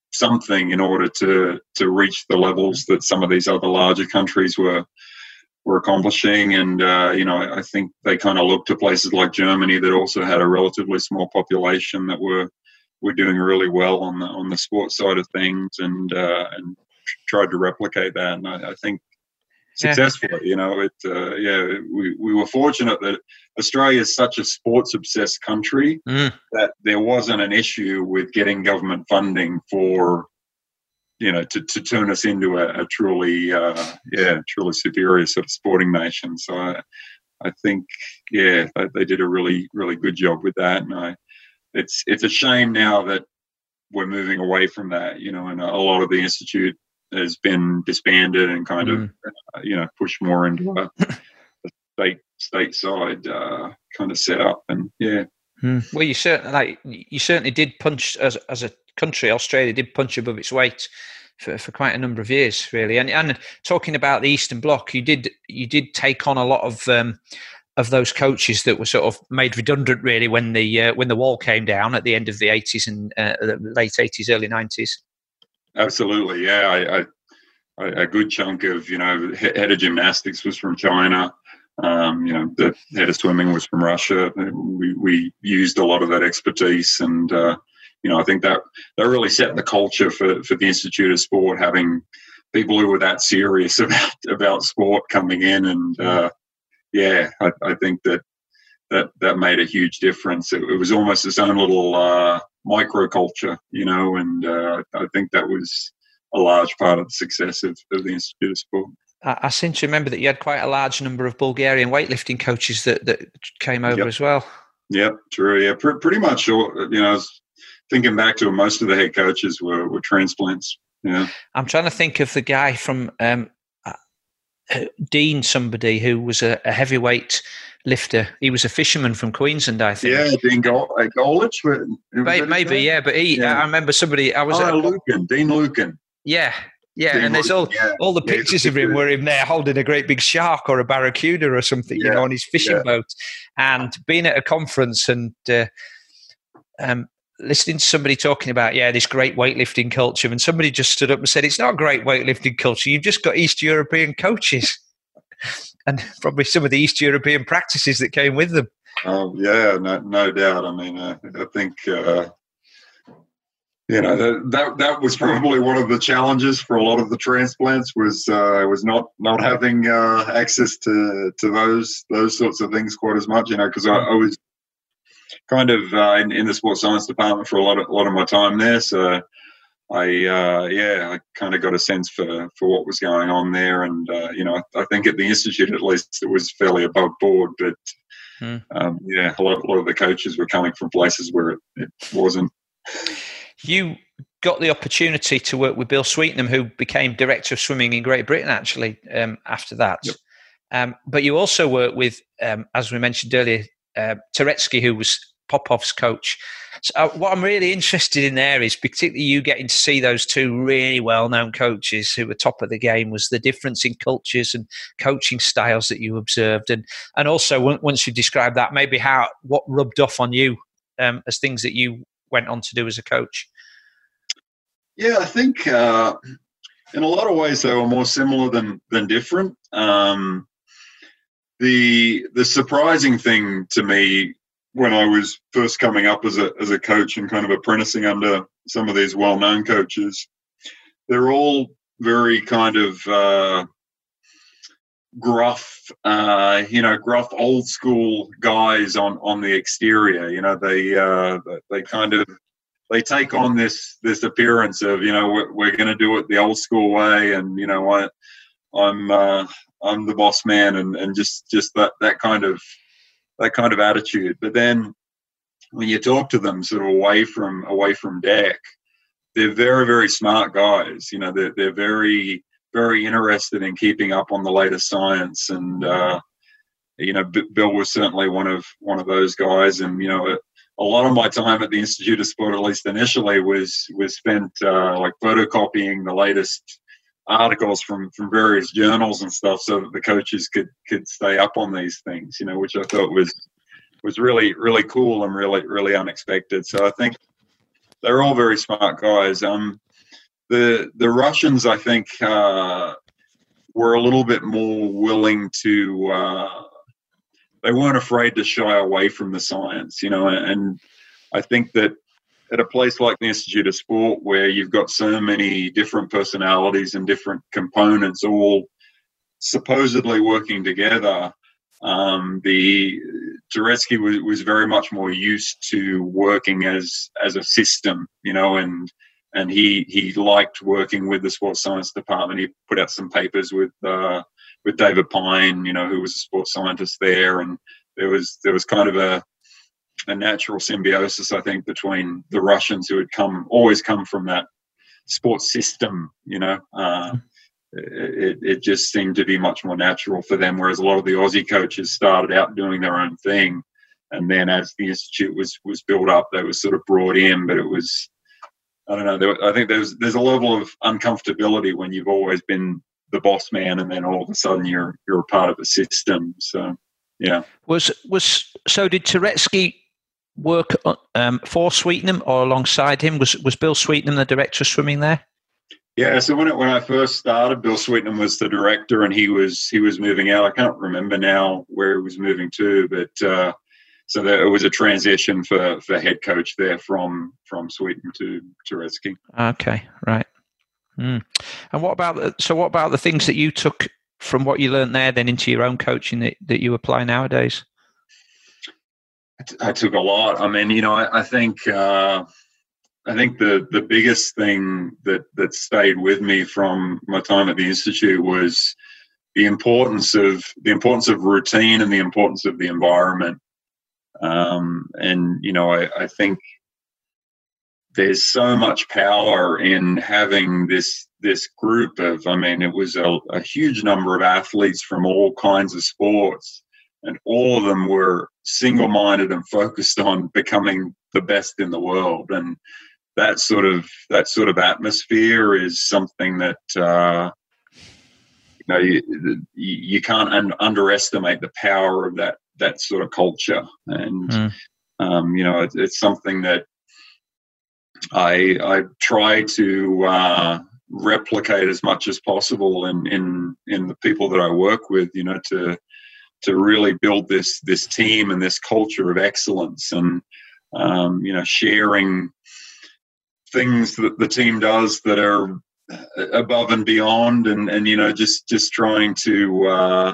something in order to reach the levels that some of these other larger countries were accomplishing. And I think they kind of looked to places like Germany that also had a relatively small population that were doing really well on the sports side of things, and tried to replicate that. And I think successfully, we were fortunate that Australia is such a sports obsessed country that there wasn't an issue with getting government funding for, to turn us into a truly superior sort of sporting nation. So I think, they did a really, really good job with that. And it's a shame now that we're moving away from that, and a lot of the institute has been disbanded and kind of, pushed more into a stateside kind of setup. And well, you certainly did punch as a country. Australia did punch above its weight for quite a number of years, really. And talking about the Eastern Bloc, you did take on a lot of those coaches that were sort of made redundant, really, when the wall came down at the end of the 80s and late 80s, early 90s. Absolutely, yeah. A good chunk of head of gymnastics was from China. The head of swimming was from Russia. We used a lot of that expertise, and I think that really set the culture for the Institute of Sport, having people who were that serious about sport coming in, and I think that made a huge difference. It was almost its own little microculture, and I think that was a large part of the success of the Institute of Sport. I seem to remember that you had quite a large number of Bulgarian weightlifting coaches that came over as well. Yep, true. Yeah, pretty much. I was thinking back to it, most of the head coaches were transplants. Yeah, I'm trying to think of the guy from Dean, somebody who was a heavyweight lifter. He was a fisherman from Queensland, I think. Yeah, Dean Golich. Maybe, but I remember somebody. Dean Lucan. Yeah. And there's all the pictures of him where him there holding a great big shark or a barracuda or something, on his fishing boat, and being at a conference and listening to somebody talking about this great weightlifting culture, and somebody just stood up and said, "It's not a great weightlifting culture. You've just got East European coaches." And probably some of the East European practices that came with them. Oh yeah, no doubt. I mean, I think that was probably one of the challenges for a lot of the transplants was not having access to those sorts of things quite as much. Because I was kind of in the sports science department for a lot of my time there, so I kind of got a sense for what was going on there, and I think at the institute at least it was fairly above board, but a lot of the coaches were coming from places where it wasn't. You got the opportunity to work with Bill Sweetenham, who became director of swimming in Great Britain actually after that. Yep. But you also worked with, as we mentioned earlier, Turetsky, who was Popov's coach. So what I'm really interested in there is particularly you getting to see those two really well-known coaches who were top of the game, was the difference in cultures and coaching styles that you observed. And also, once you describe that, maybe what rubbed off on you as things that you went on to do as a coach. Yeah, I think in a lot of ways they were more similar than different. The surprising thing to me when I was first coming up as a coach and kind of apprenticing under some of these well-known coaches, they're all very kind of gruff, gruff old school guys on the exterior. They take on this appearance of we're going to do it the old school way, and I'm the boss man, and just that kind of attitude. But then when you talk to them sort of away from deck, they're very, very smart guys. They're very, very interested in keeping up on the latest science, and Bill was certainly one of those guys. And a lot of my time at the Institute of Sport, at least initially, was spent like photocopying the latest articles from various journals and stuff, so that the coaches could stay up on these things, which I thought was really, really cool and really, really unexpected. So I think they're all very smart guys. the Russians, I think, were a little bit more willing to. They weren't afraid to shy away from the science, and I think that at a place like the Institute of Sport, where you've got so many different personalities and different components all supposedly working together, the Turetsky was very much more used to working as a system, and he liked working with the sports science department. He put out some papers with David Pine, who was a sports scientist there, and there was kind of a natural symbiosis, I think, between the Russians, who had always come from that sports system. It just seemed to be much more natural for them, whereas a lot of the Aussie coaches started out doing their own thing, and then as the institute was built up, they were sort of brought in. But it was, I don't know, I think there's a level of uncomfortability when you've always been the boss man, and then all of a sudden you're a part of a system. So yeah. So did Turetsky work for Sweetenham or alongside him? Was Bill Sweetenham the director of swimming there? Yeah, so when I first started, Bill Sweetenham was the director, and he was moving out. I can't remember now where he was moving to, but so it was a transition for head coach there from Sweetenham to Turetsky. Okay, right. And what about the things that you took from what you learned there then into your own coaching that you apply nowadays? I took a lot. I mean, I think the biggest thing that stayed with me from my time at the Institute was the importance of routine and the importance of the environment. I think there's so much power in having this group of, it was a huge number of athletes from all kinds of sports, and all of them were single-minded and focused on becoming the best in the world. And that sort of atmosphere is something that you can't underestimate the power of that sort of culture. And it's something that I try to replicate as much as possible in the people that I work with, to really build this team and this culture of excellence, and sharing things that the team does that are above and beyond, and just trying to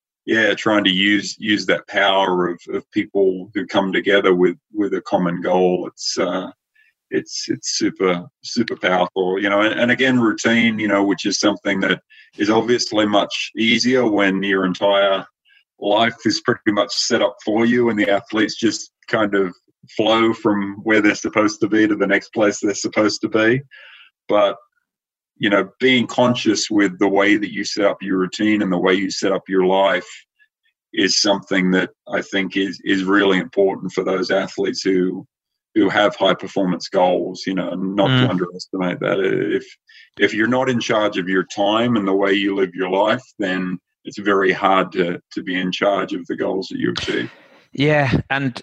use that power of people who come together with a common goal. It's super powerful, and again, routine, which is something that is obviously much easier when your entire life is pretty much set up for you, and the athletes just kind of flow from where they're supposed to be to the next place they're supposed to be. But being conscious with the way that you set up your routine and the way you set up your life is something that I think is really important for those athletes who have high performance goals, and not to underestimate that. If you're not in charge of your time and the way you live your life, then it's very hard to be in charge of the goals that you achieve. Yeah, and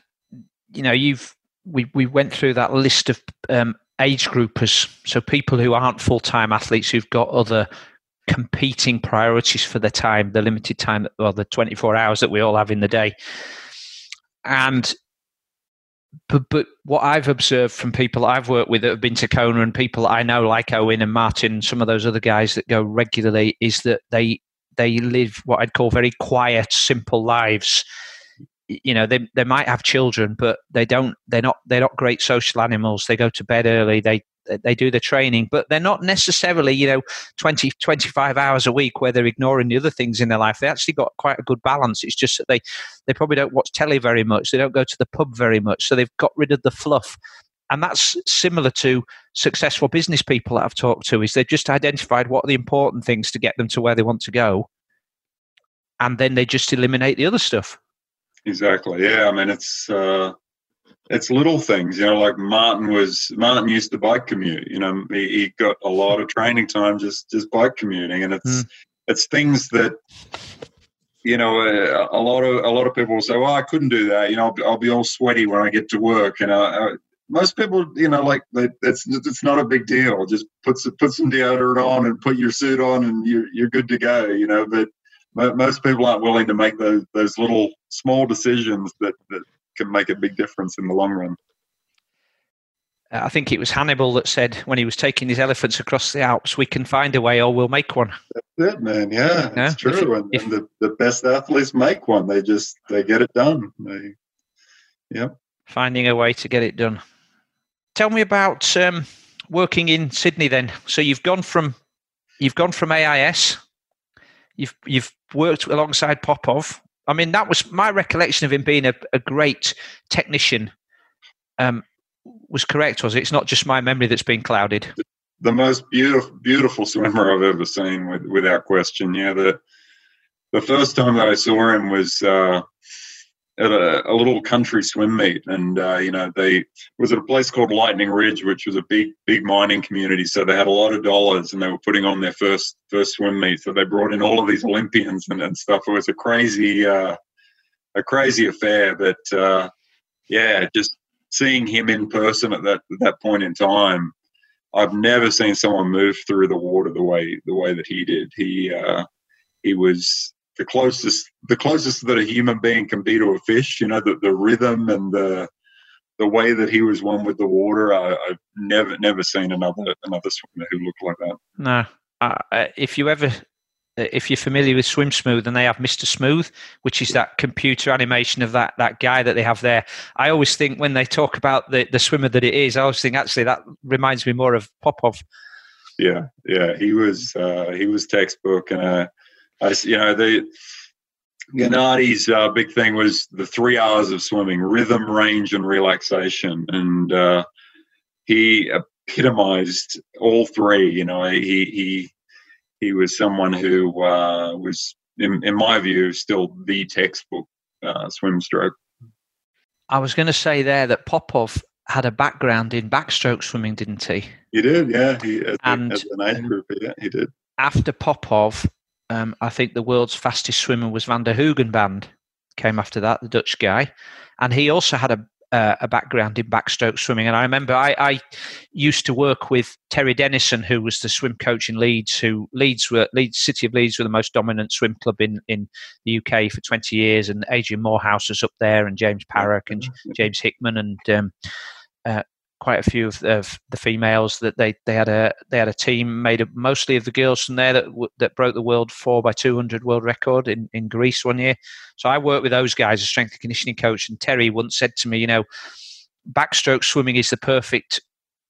we went through that list of age groupers, so people who aren't full-time athletes who've got other competing priorities for their time, the limited time, or the 24 hours that we all have in the day. And but what I've observed from people I've worked with that have been to Kona, and people I know like Owen and Martin, some of those other guys that go regularly, is that they live what I'd call very quiet, simple lives. They might have children, but they're not great social animals. They go to bed early. They do the training, but they're not necessarily 20, 25 hours a week where they're ignoring the other things in their life. They actually got quite a good balance. It's just that they probably don't watch telly very much. They don't go to the pub very much. So they've got rid of the fluff. And that's similar to successful business people that I've talked to, is they've just identified what are the important things to get them to where they want to go. And then they just eliminate the other stuff. Exactly. Yeah. It's little things, like Martin used to bike commute, he got a lot of training time just bike commuting. And it's things that, a lot of people will say, well, I couldn't do that. I'll be all sweaty when I get to work. And most people, it's not a big deal. Just put some deodorant on and put your suit on, and you're good to go. But most people aren't willing to make those little small decisions that can make a big difference in the long run. I think it was Hannibal that said when he was taking his elephants across the Alps, "We can find a way, or we'll make one." That's it, man. Yeah, it's true. And the best athletes make one. They get it done. Finding a way to get it done. Tell me about working in Sydney then. So you've gone from AIS. You've worked alongside Popov. I mean, that was my recollection of him being a great technician. Was correct, was it? It's not just my memory that's been clouded. The most beautiful swimmer I've ever seen, without question. Yeah, the first time that I saw him was at a little country swim meet, and they was at a place called Lightning Ridge, which was a big mining community. So they had a lot of dollars, and they were putting on their first swim meet. So they brought in all of these Olympians and stuff. It was a crazy affair. But just seeing him in person at that point in time, I've never seen someone move through the water the way that he did. He was the closest that a human being can be to a fish. The rhythm and the way that he was one with the water. I've never seen another swimmer who looked like that. No, if you're familiar with Swim Smooth, and they have Mr. Smooth, which is that computer animation of that guy that they have there. I always think when they talk about the swimmer that it is, I always think actually that reminds me more of Popov. Yeah, he was textbook, and Gennadi's big thing was the 3 hours of swimming: rhythm, range, and relaxation, and he epitomized all three. He was someone who was, in my view, still the textbook swim stroke. I was going to say there that Popov had a background in backstroke swimming, didn't he? He did, yeah. As an age group, yeah, he did. After Popov, I think the world's fastest swimmer was Van der Hoogenband. Came after that, the Dutch guy, and he also had a background in backstroke swimming. And I remember I used to work with Terry Dennison, who was the swim coach in Leeds. City of Leeds were the most dominant swim club in the UK for 20 years, and Adrian Morehouse was up there, and James Parrock and James Hickman, and quite a few of the females. That they had a team made up mostly of the girls from there that broke the world 4x200 world record in Greece one year. So I worked with those guys, a strength and conditioning coach, and Terry once said to me, backstroke swimming is the perfect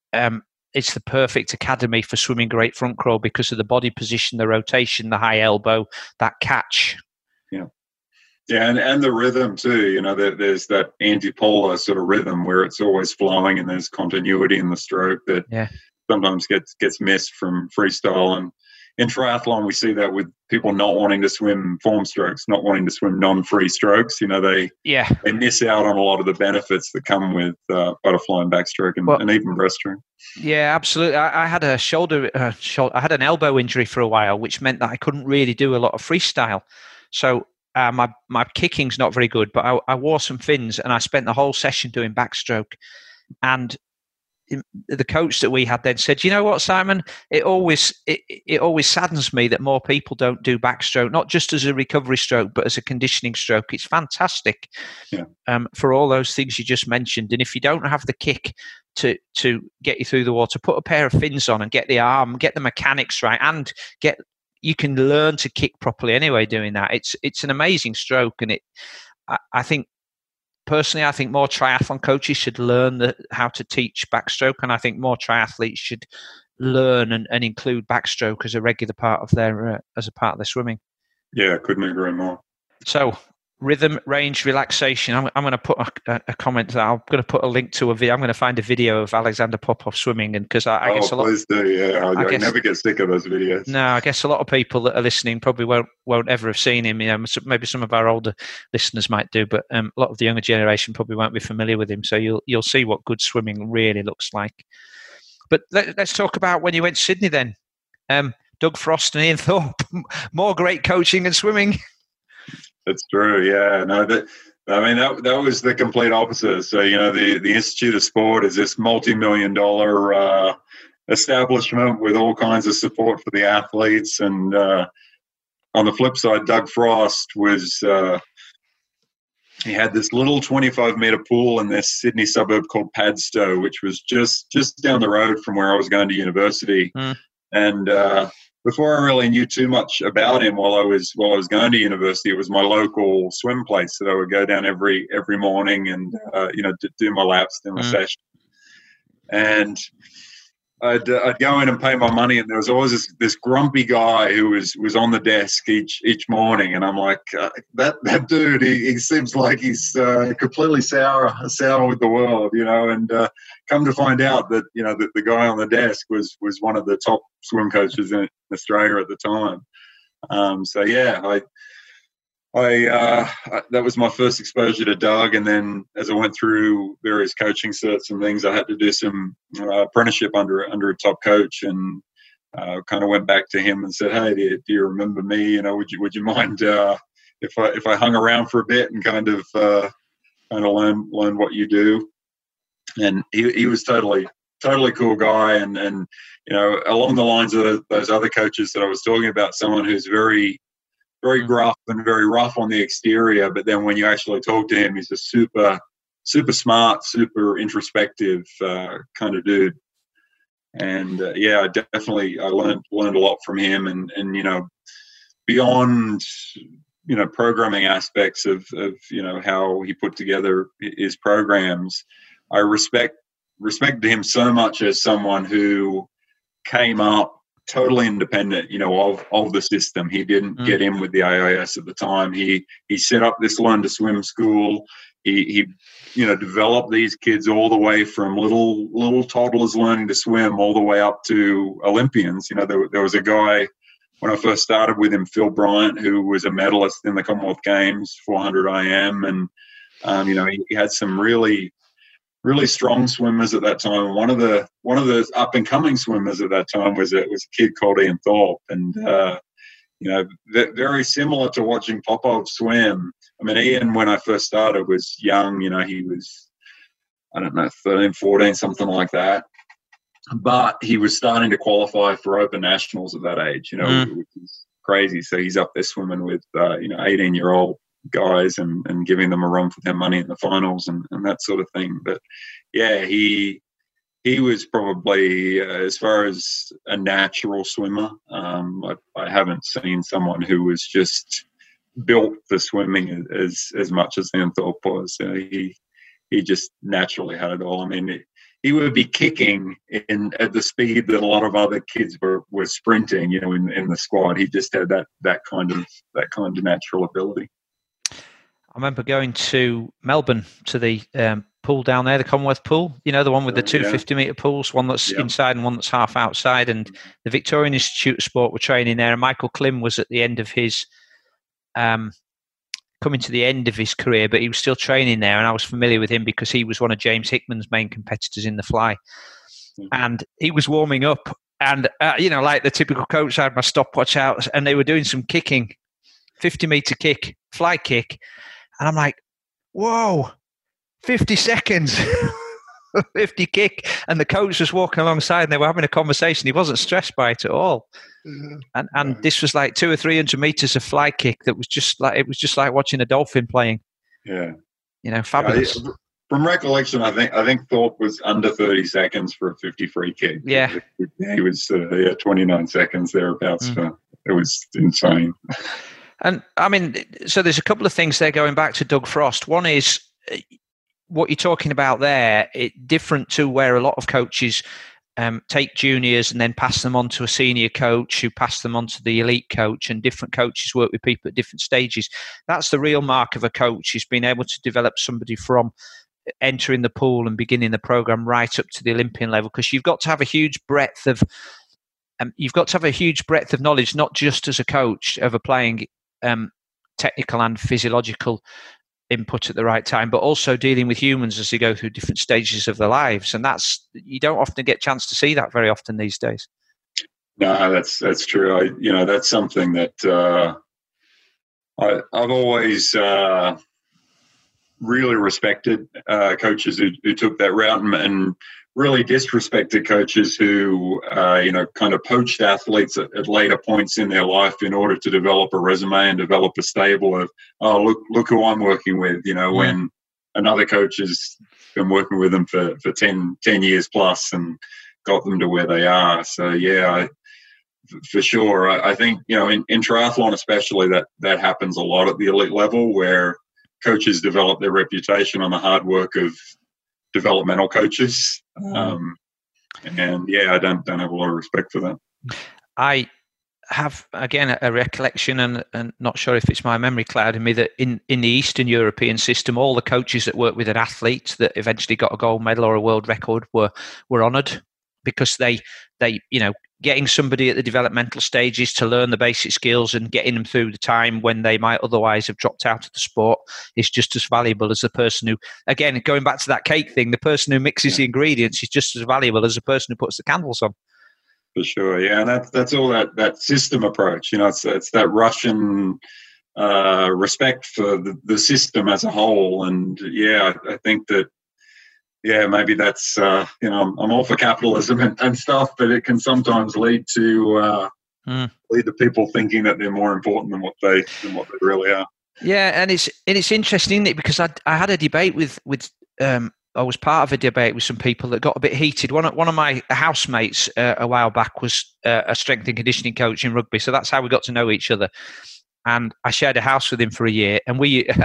academy for swimming great front crawl because of the body position, the rotation, the high elbow, that catch. Yeah, and the rhythm too. There's that antipolar sort of rhythm where it's always flowing, and there's continuity in the stroke that sometimes gets missed from freestyle. And in triathlon, we see that with people not wanting to swim form strokes, not wanting to swim non-free strokes. They miss out on a lot of the benefits that come with butterfly and backstroke and even breaststroke. Yeah, absolutely. I had a I had an elbow injury for a while, which meant that I couldn't really do a lot of freestyle. So my kicking's not very good, but I wore some fins, and I spent the whole session doing backstroke. And the coach that we had then said, "You know what, Simon? It always saddens me that more people don't do backstroke, not just as a recovery stroke, but as a conditioning stroke. It's fantastic for all those things you just mentioned. And if you don't have the kick to get you through the water, put a pair of fins on and get the arm, get the mechanics right, and you can learn to kick properly anyway doing that. It's an amazing stroke, and I think personally, more triathlon coaches should learn how to teach backstroke, and I think more triathletes should learn and include backstroke as a regular part of their swimming. Yeah, I couldn't agree more. So, rhythm, range, relaxation. I'm going to put a comment. I'm going to put a link to a video. I'm going to find a video of Alexander Popov swimming, and because I guess a lot. Please do. Yeah, I never get sick of those videos. No, I guess a lot of people that are listening probably won't ever have seen him. Maybe some of our older listeners might do, but a lot of the younger generation probably won't be familiar with him. So you'll see what good swimming really looks like. But let's talk about when you went to Sydney then. Doug Frost and Ian Thorpe, more great coaching and swimming. That's true. Yeah, no, I mean, that was the complete opposite. So, the Institute of Sport is this multi-million-dollar establishment with all kinds of support for the athletes. And on the flip side, Doug Frost was he had this little 25-meter pool in this Sydney suburb called Padstow, which was just down the road from where I was going to university. And before I really knew too much about him, while I was going to university, it was my local swim place that I would go down every morning and do my laps, do my session. And I'd go in and pay my money, and there was always this grumpy guy who was on the desk each morning, and I'm like, that dude, he seems like he's completely sour with the world, and come to find out that that the guy on the desk was one of the top swim coaches in Australia at the time. So yeah, that was my first exposure to Doug, and then as I went through various coaching certs and things, I had to do some apprenticeship under a top coach, and kind of went back to him and said, "Hey, do you remember me? Would you mind if I hung around for a bit and kind of learn what you do?" And he was totally cool guy, and along the lines of those other coaches that I was talking about, someone who's very gruff and very rough on the exterior, but then when you actually talk to him, he's a super smart, super introspective kind of dude. And I learned a lot from him, and beyond programming aspects of how he put together his programs, I respected him so much as someone who came up totally independent, of the system. He didn't get in with the AIS at the time. He set up this Learn to Swim school. He developed these kids all the way from little toddlers learning to swim all the way up to Olympians. There was a guy when I first started with him, Phil Bryant, who was a medalist in the Commonwealth Games, 400 IM, and he had some really strong swimmers at that time. One of the up and coming swimmers at that time was a kid called Ian Thorpe, and very similar to watching Popov swim. I mean, Ian, when I first started, was young. He was, I don't know, 13, 14, something like that. But he was starting to qualify for Open Nationals at that age. Which is crazy. So he's up there swimming with 18-year-old guys and giving them a run for their money in the finals and that sort of thing. But yeah, he was probably as far as a natural swimmer, I haven't seen someone who was just built for swimming as much as Ian Thorpe was. He just naturally had it all. I mean, he would be kicking at the speed that a lot of other kids were sprinting, in the squad. He just had that kind of natural ability. I remember going to Melbourne to the pool down there, the Commonwealth pool, the one with the two 50-metre pools, one that's inside and one that's half outside. And the Victorian Institute of Sport were training there. And Michael Klim was at the end of his, coming to the end of his career, but he was still training there. And I was familiar with him because he was one of James Hickman's main competitors in the fly. And he was warming up. And, like the typical coach, I had my stopwatch out and they were doing some kicking, 50-metre kick, fly kick. And I'm like, whoa, 50 seconds, 50 kick. And the coach was walking alongside and they were having a conversation. He wasn't stressed by it at all. Mm-hmm. And this was like 200 or 300 meters of fly kick that was just like watching a dolphin playing. Yeah. Fabulous. From recollection, I think Thorpe was under 30 seconds for a 50 free kick. Yeah. He was 29 seconds thereabouts. It was insane. And I mean, so there's a couple of things there going back to Doug Frost. One is what you're talking about there, different to where a lot of coaches take juniors and then pass them on to a senior coach who pass them on to the elite coach, and different coaches work with people at different stages. That's the real mark of a coach, is being able to develop somebody from entering the pool and beginning the program right up to the Olympian level, because you've got to have a huge breadth of knowledge, not just as a coach of applying technical and physiological input at the right time, but also dealing with humans as they go through different stages of their lives. And you don't often get a chance to see that very often these days. No, that's true. That's something that I've always really respected coaches who took that route, and really disrespected coaches who, kind of poached athletes at later points in their life in order to develop a resume and develop a stable of, oh, look who I'm working with, when another coach has been working with them for 10 years plus and got them to where they are. So, yeah, for sure. I think, in triathlon especially, that happens a lot at the elite level, where coaches develop their reputation on the hard work of developmental coaches. And yeah, I don't have a lot of respect for that. I have, again, a recollection, and not sure if it's my memory clouding me, that in the Eastern European system, all the coaches that worked with an athlete that eventually got a gold medal or a world record were honoured, because they getting somebody at the developmental stages to learn the basic skills and getting them through the time when they might otherwise have dropped out of the sport is just as valuable as the person who, again, going back to that cake thing, the person who mixes the ingredients is just as valuable as the person who puts the candles on. For sure, yeah, and that's all that system approach. It's that Russian respect for the system as a whole, and yeah, I think that. Yeah, maybe that's, I'm all for capitalism and stuff, but it can sometimes lead to people thinking that they're more important than what they really are. Yeah, and it's interesting, isn't it? Because I had a debate with I was part of a debate with some people that got a bit heated. One of my housemates a while back was a strength and conditioning coach in rugby, so that's how we got to know each other. And I shared a house with him for a year, and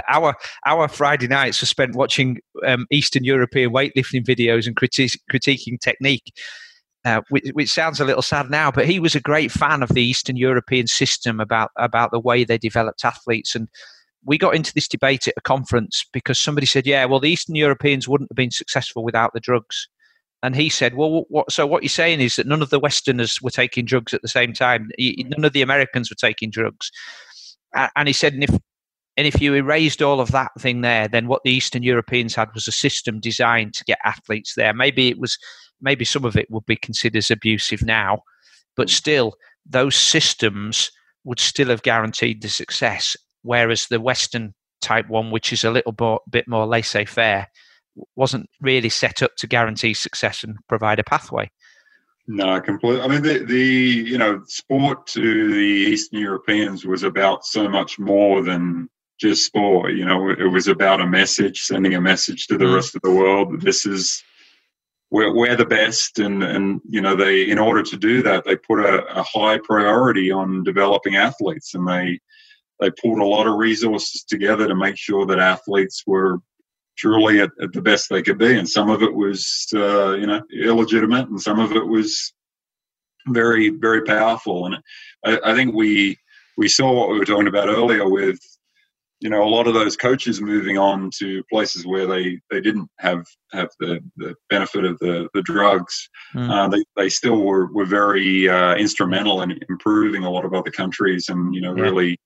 our Friday nights were spent watching Eastern European weightlifting videos and critiquing technique, which sounds a little sad now. But he was a great fan of the Eastern European system about the way they developed athletes. And we got into this debate at a conference because somebody said, "Yeah, well, the Eastern Europeans wouldn't have been successful without the drugs." And he said, "Well, so what you're saying is that none of the Westerners were taking drugs at the same time. None of the Americans were taking drugs." And he said, and if you erased all of that thing there, then what the Eastern Europeans had was a system designed to get athletes there. Maybe some of it would be considered as abusive now, but still, those systems would still have guaranteed the success. Whereas the Western type one, which is a little bit more laissez-faire, wasn't really set up to guarantee success and provide a pathway. No, completely. I mean, the sport to the Eastern Europeans was about so much more than just sport. It was about a message, sending a message to the rest of the world that this is we're the best, and they, in order to do that, they put a high priority on developing athletes, and they pulled a lot of resources together to make sure that athletes were truly at the best they could be. And some of it was, illegitimate, and some of it was very, very powerful. And I think we saw what we were talking about earlier with, a lot of those coaches moving on to places where they didn't have the benefit of the drugs. They still were very instrumental in improving a lot of other countries, and, really,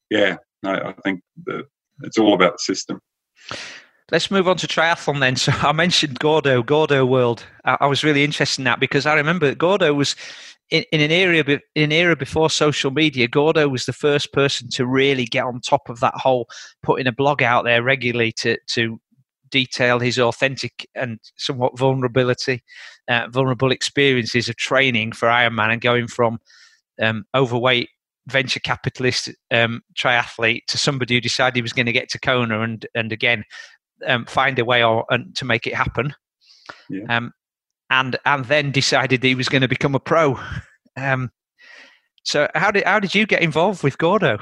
I think that it's all about the system. Let's move on to triathlon then. So I mentioned Gordo World. I was really interested in that because I remember Gordo was in an era before social media. Gordo was the first person to really get on top of that whole putting a blog out there regularly to detail his authentic and somewhat vulnerable experiences of training for Ironman and going from overweight venture capitalist triathlete to somebody who decided he was going to get to Kona and again find a way to make it happen, and then decided he was going to become a pro. So how did you get involved with Gordo?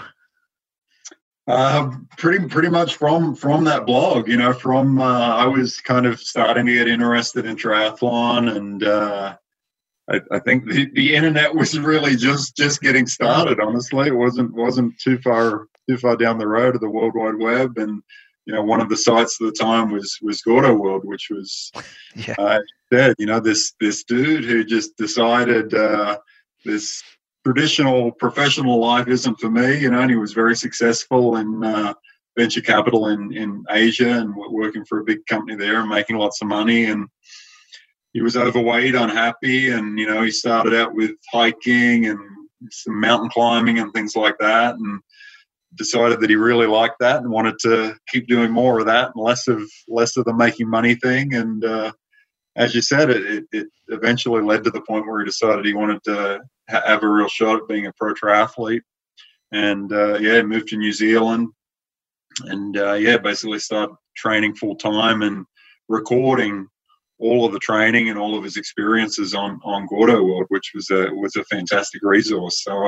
Pretty much from that blog. I was kind of starting to get interested in triathlon, and I think the internet was really just getting started. Honestly, it wasn't too far down the road of the World Wide Web, and one of the sites at the time was Gordo World, which was this dude who just decided this traditional professional life isn't for me, and he was very successful in venture capital in Asia and working for a big company there and making lots of money. And he was overweight, unhappy, and he started out with hiking and some mountain climbing and things like that, and decided that he really liked that and wanted to keep doing more of that and less of the making money thing. And as you said, it eventually led to the point where he decided he wanted to have a real shot at being a pro triathlete. And moved to New Zealand, and basically started training full time and recording all of the training and all of his experiences on Gordo World, which was a fantastic resource. So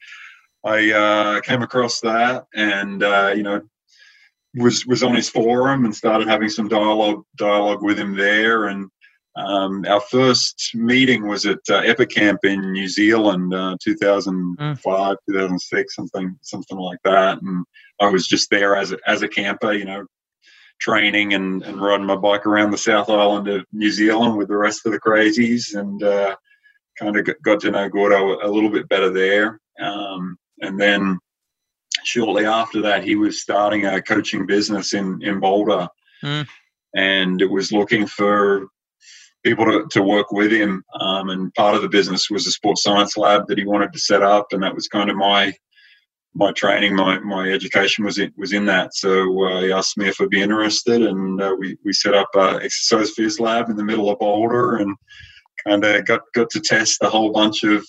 I came across that, and was on his forum and started having some dialogue with him there. And our first meeting was at Epic Camp in New Zealand, 2005, 2006, something like that. And I was just there as a camper, training and riding my bike around the South Island of New Zealand with the rest of the crazies, and kind of got to know Gordo a little bit better there. And then shortly after that, he was starting a coaching business in Boulder, and it was looking for people to work with him. And part of the business was a sports science lab that he wanted to set up, and that was kind of my training, my education was in that. So he asked me if I'd be interested, and we set up an exercise phys lab in the middle of Boulder, and kind of got to test a whole bunch of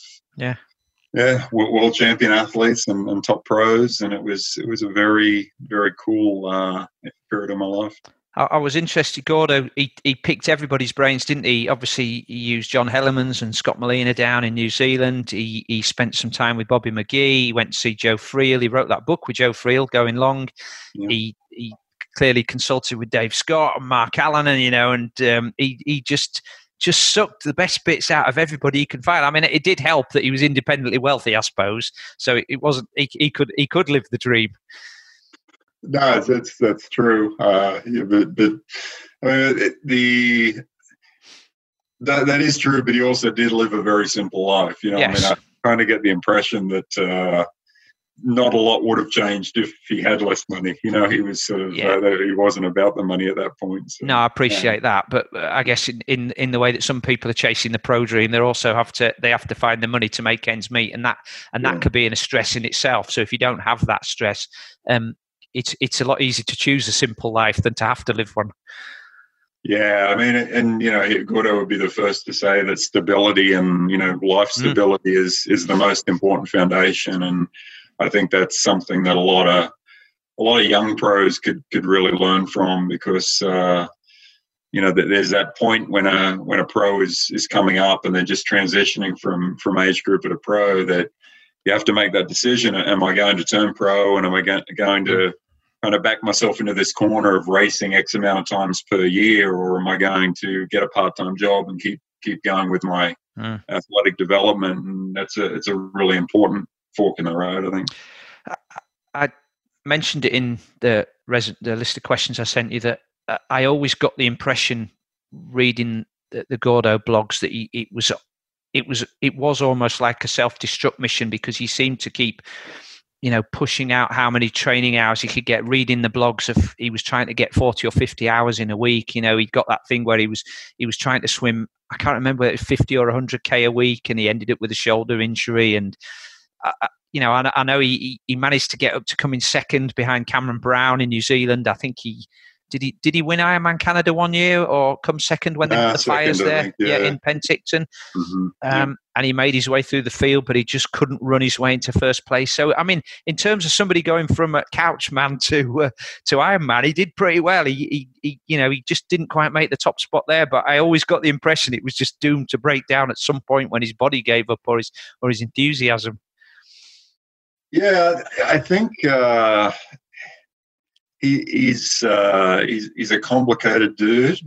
world champion athletes and top pros, and it was a very, very cool period of my life. I was interested, Gordo, he picked everybody's brains, didn't he? Obviously, he used John Hellemans and Scott Molina down in New Zealand. He spent some time with Bobby McGee. He went to see Joe Friel. He wrote that book with Joe Friel, Going Long. Yeah. He clearly consulted with Dave Scott and Mark Allen, and he just sucked the best bits out of everybody he could find. I mean, it did help that he was independently wealthy, I suppose. So it wasn't he could live the dream. No, that's true. But that is true. But he also did live a very simple life. Yes. I kind of get the impression that not a lot would have changed if he had less money. He was sort of he wasn't about the money at that point. So, no, I appreciate that, but I guess in the way that some people are chasing the pro dream, they also have to find the money to make ends meet, and that could be a stress in itself. So if you don't have that stress, it's a lot easier to choose a simple life than to have to live one. Yeah, I mean, and Gordo would be the first to say that stability and life stability is the most important foundation, and I think that's something that a lot of young pros could really learn from, because there's that point when a pro is coming up and they're just transitioning from age group to pro, that you have to make that decision. Am I going to turn pro, and am I going to kind of back myself into this corner of racing X amount of times per year, or am I going to get a part-time job and keep going with my athletic development? And it's a really important fork in the road, I think. I mentioned it in the list of questions I sent you that I always got the impression, reading the Gordo blogs, that it was almost like a self-destruct mission, because he seemed to keep pushing out how many training hours he could get. Reading the blogs of, he was trying to get 40 or 50 hours in a week. He'd got that thing where he was trying to swim, I can't remember whether it was 50 or 100K a week, and he ended up with a shoulder injury. And I know he managed to get up to come in second behind Cameron Brown in New Zealand. I think did he win Ironman Canada one year, or come second when they had the fires there? In Penticton. Mm-hmm. And he made his way through the field, but he just couldn't run his way into first place. So, I mean, in terms of somebody going from a couch man to Ironman, he did pretty well. He just didn't quite make the top spot there. But I always got the impression it was just doomed to break down at some point when his body gave up, or his enthusiasm. Yeah, I think he's a complicated dude.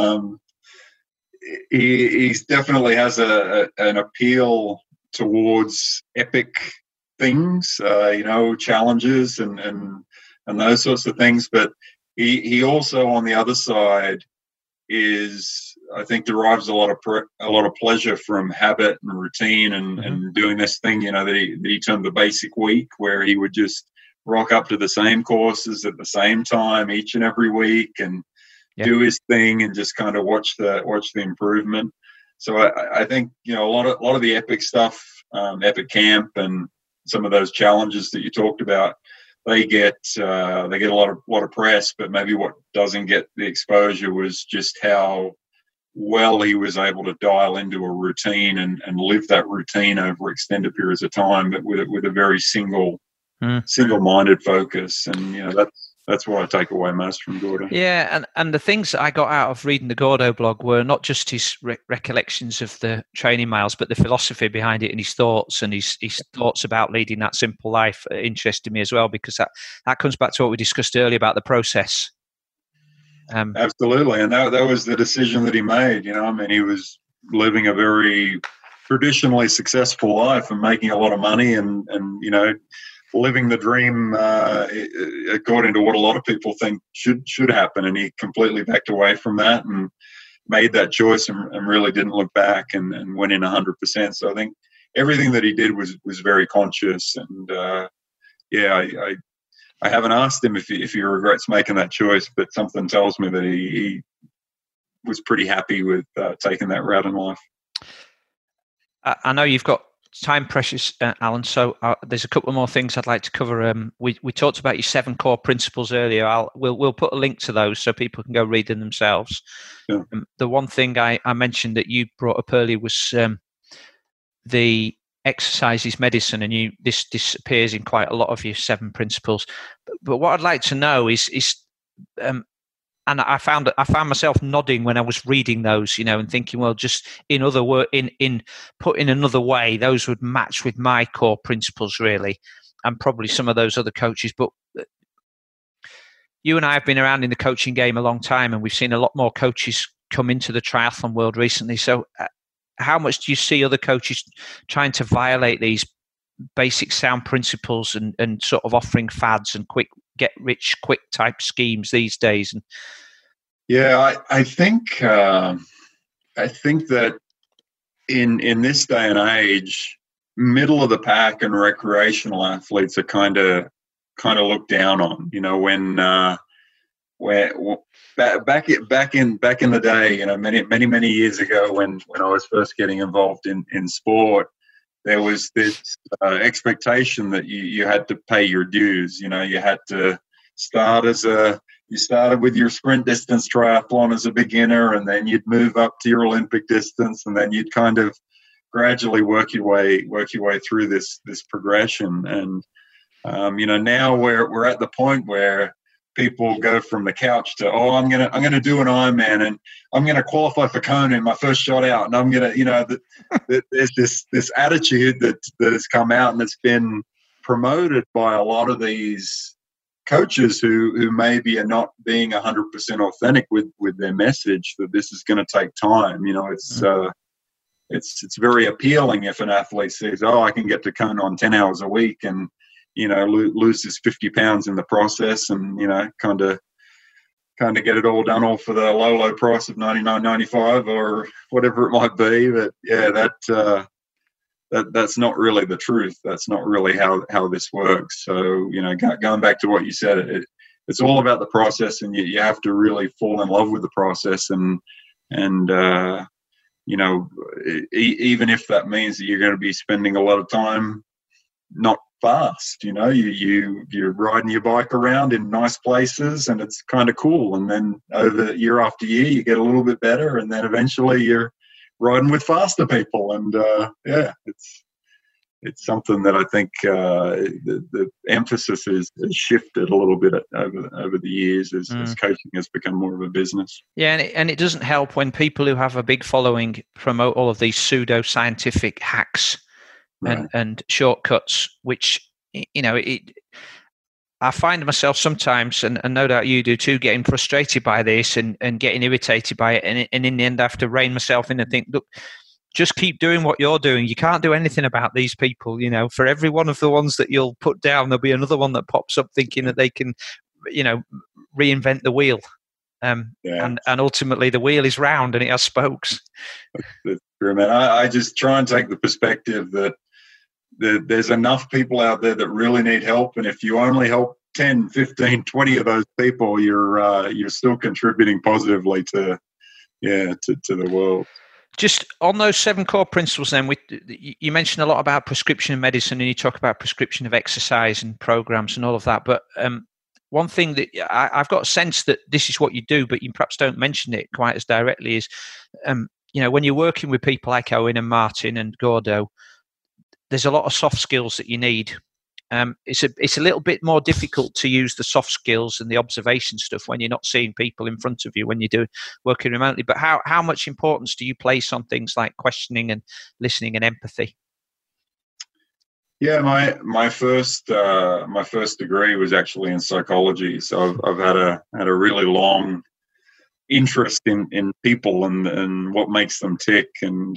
He definitely has an appeal towards epic things, challenges and those sorts of things. But he also, on the other side, I think derives a lot of pleasure from habit and routine and doing this thing, that he termed the basic week, where he would just rock up to the same courses at the same time each and every week and do his thing and just kind of watch the improvement. So I think a lot of the epic stuff, Epic Camp and some of those challenges that you talked about, they get a lot of press, but maybe what doesn't get the exposure was just how well he was able to dial into a routine and live that routine over extended periods of time, but with a very single-minded focus. And that's what I take away most from Gordo. Yeah, and the things that I got out of reading the Gordo blog were not just his recollections of the training miles, but the philosophy behind it and his thoughts thoughts about leading that simple life interested me as well, because that comes back to what we discussed earlier about the process. Absolutely, and that was the decision that he made. He was living a very traditionally successful life and making a lot of money, and living the dream according to what a lot of people think should happen. And he completely backed away from that and made that choice and really didn't look back and went in 100%. So I think everything that he did was very conscious. And I haven't asked him if he regrets making that choice, but something tells me that he was pretty happy with taking that route in life. I know you've got time precious, Alan, so there's a couple more things I'd like to cover. We talked about your 7 core principles earlier. We'll put a link to those so people can go read them themselves. Yeah. The one thing I mentioned that you brought up earlier was the exercise is medicine, and this appears in quite a lot of your 7 principles. But what I'd like to know is and I found myself nodding when I was reading those, and thinking, well, just in put in another way, those would match with my core principles really, and probably some of those other coaches. But you and I have been around in the coaching game a long time, and we've seen a lot more coaches come into the triathlon world recently. So how much do you see other coaches trying to violate these basic sound principles and sort of offering fads and quick get rich quick type schemes these days? And I think that in this day and age, middle of the pack and recreational athletes are kind of looked down on. Back in the day, many years ago, when I was first getting involved in sport, there was this expectation that you had to pay your dues. You had to you started with your sprint distance triathlon as a beginner, and then you'd move up to your Olympic distance, and then you'd kind of gradually work your way through this progression. And now we're at the point where people go from the couch to, I'm gonna do an Ironman, and I'm gonna qualify for Kona in my first shot out, and I'm gonna, there's this attitude that has come out, and it's been promoted by a lot of these coaches who maybe are not being 100% authentic with their message, that this is going to take time. It's very appealing if an athlete says, I can get to Kona on 10 hours a week and lose this 50 pounds in the process, and kind of get it all done, all for the low price of $99.95 or whatever it might be. But that's not really the truth. That's not really how this works. So going back to what you said, it's all about the process, and you have to really fall in love with the process, and even if that means that you're going to be spending a lot of time not fast, you're riding your bike around in nice places, and it's kind of cool. And then over year after year, you get a little bit better, and then eventually you're riding with faster people. And it's something that I think the emphasis has shifted a little bit over the years as coaching has become more of a business. Yeah, and it doesn't help when people who have a big following promote all of these pseudo-scientific hacks. Right. And shortcuts, which I find myself sometimes, and no doubt you do too, getting frustrated by this and getting irritated by it, and in the end I have to rein myself in and think, look, just keep doing what you're doing. You can't do anything about these people. For every one of the ones that you'll put down, there'll be another one that pops up thinking that they can, reinvent the wheel. And ultimately the wheel is round and it has spokes. That's true, man. I just try and take the perspective that there's enough people out there that really need help, and if you only help 10, 15, 20 of those people, you're still contributing positively to the world. Just on those 7 core principles, then, you mentioned a lot about prescription of medicine, and you talk about prescription of exercise and programs and all of that. But one thing that I've got a sense that this is what you do, but you perhaps don't mention it quite as directly, is when you're working with people like Owen and Martin and Gordo, there's a lot of soft skills that you need. It's a little bit more difficult to use the soft skills and the observation stuff when you're not seeing people in front of you, when you're working remotely. But how much importance do you place on things like questioning and listening and empathy? Yeah, my first degree was actually in psychology, so I've had a really long interest in people and what makes them tick, and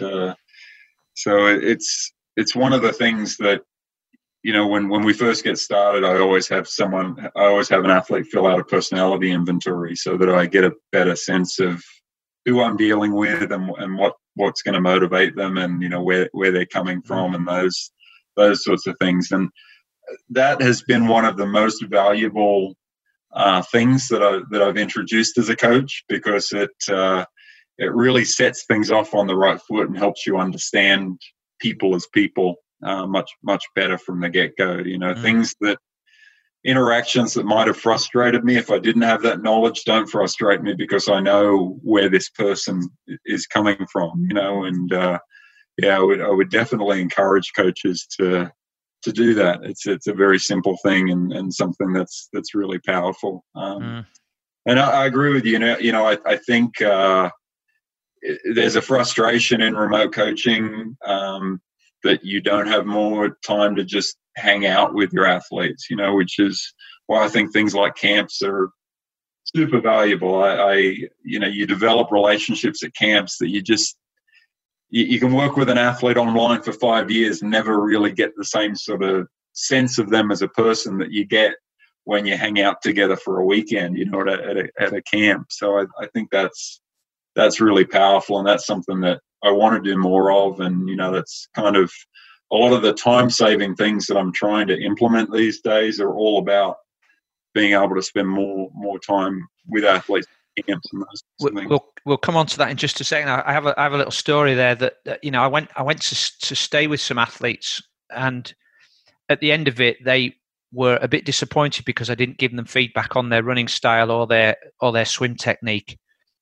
so it's one of the things that, when we first get started, I always have an athlete fill out a personality inventory so that I get a better sense of who I'm dealing with and what's going to motivate them, and where they're coming from, and those sorts of things. And that has been one of the most valuable things that I've introduced as a coach, because it really sets things off on the right foot and helps you understand people as people much better from the get-go. Things interactions that might have frustrated me if I didn't have that knowledge don't frustrate me, because I know where this person is coming from. And I would definitely encourage coaches to do that. It's a very simple thing and something that's really powerful. And I agree with you. I think there's a frustration in remote coaching that you don't have more time to just hang out with your athletes, which is why I think things like camps are super valuable. You develop relationships at camps that you can work with an athlete online for 5 years and never really get the same sort of sense of them as a person that you get when you hang out together for a weekend, at a camp. So I think that's really powerful, and that's something that I want to do more of. And, that's kind of a lot of the time-saving things that I'm trying to implement these days are all about being able to spend more time with athletes. We'll come on to that in just a second. I have a little story there that I went to stay with some athletes, and at the end of it, they were a bit disappointed because I didn't give them feedback on their running style or their swim technique,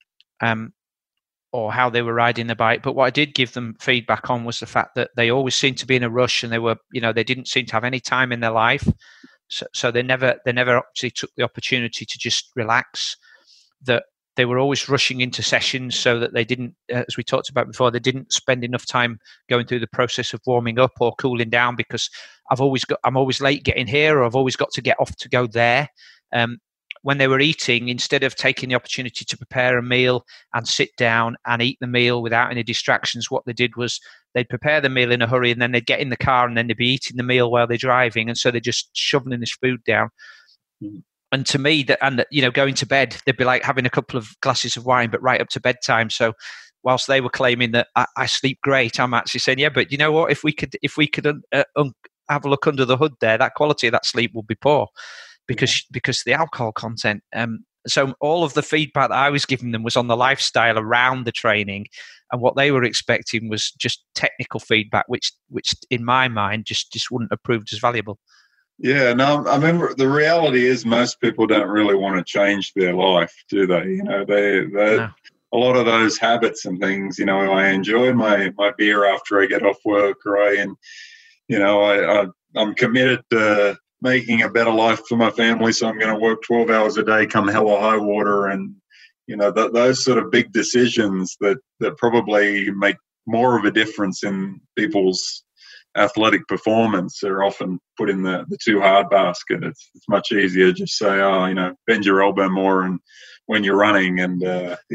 or how they were riding the bike. But what I did give them feedback on was the fact that they always seemed to be in a rush, and they didn't seem to have any time in their life. So they never actually took the opportunity to just relax. That they were always rushing into sessions, so that they didn't, as we talked about before, they didn't spend enough time going through the process of warming up or cooling down, because I'm always late getting here, or I've always got to get off to go there. When they were eating, instead of taking the opportunity to prepare a meal and sit down and eat the meal without any distractions, what they did was they'd prepare the meal in a hurry, and then they'd get in the car, and then they'd be eating the meal while they're driving. And so they're just shoveling this food down. And to me, going to bed, they'd be like having a couple of glasses of wine, but right up to bedtime. So whilst they were claiming that I sleep great, I'm actually saying, yeah, but you know what? If we could have a look under the hood there, that quality of that sleep will be poor. Because the alcohol content. So all of the feedback that I was giving them was on the lifestyle around the training, and what they were expecting was just technical feedback, which in my mind just wouldn't have proved as valuable. Yeah, no, I mean, the reality is most people don't really want to change their life, do they? No. A lot of those habits and things. I enjoy my beer after I get off work, right? And I'm committed to making a better life for my family, so I'm going to work 12 hours a day come hell or high water. And those sort of big decisions that probably make more of a difference in people's athletic performance are often put in the too hard basket. It's much easier to just say, bend your elbow more and when you're running, and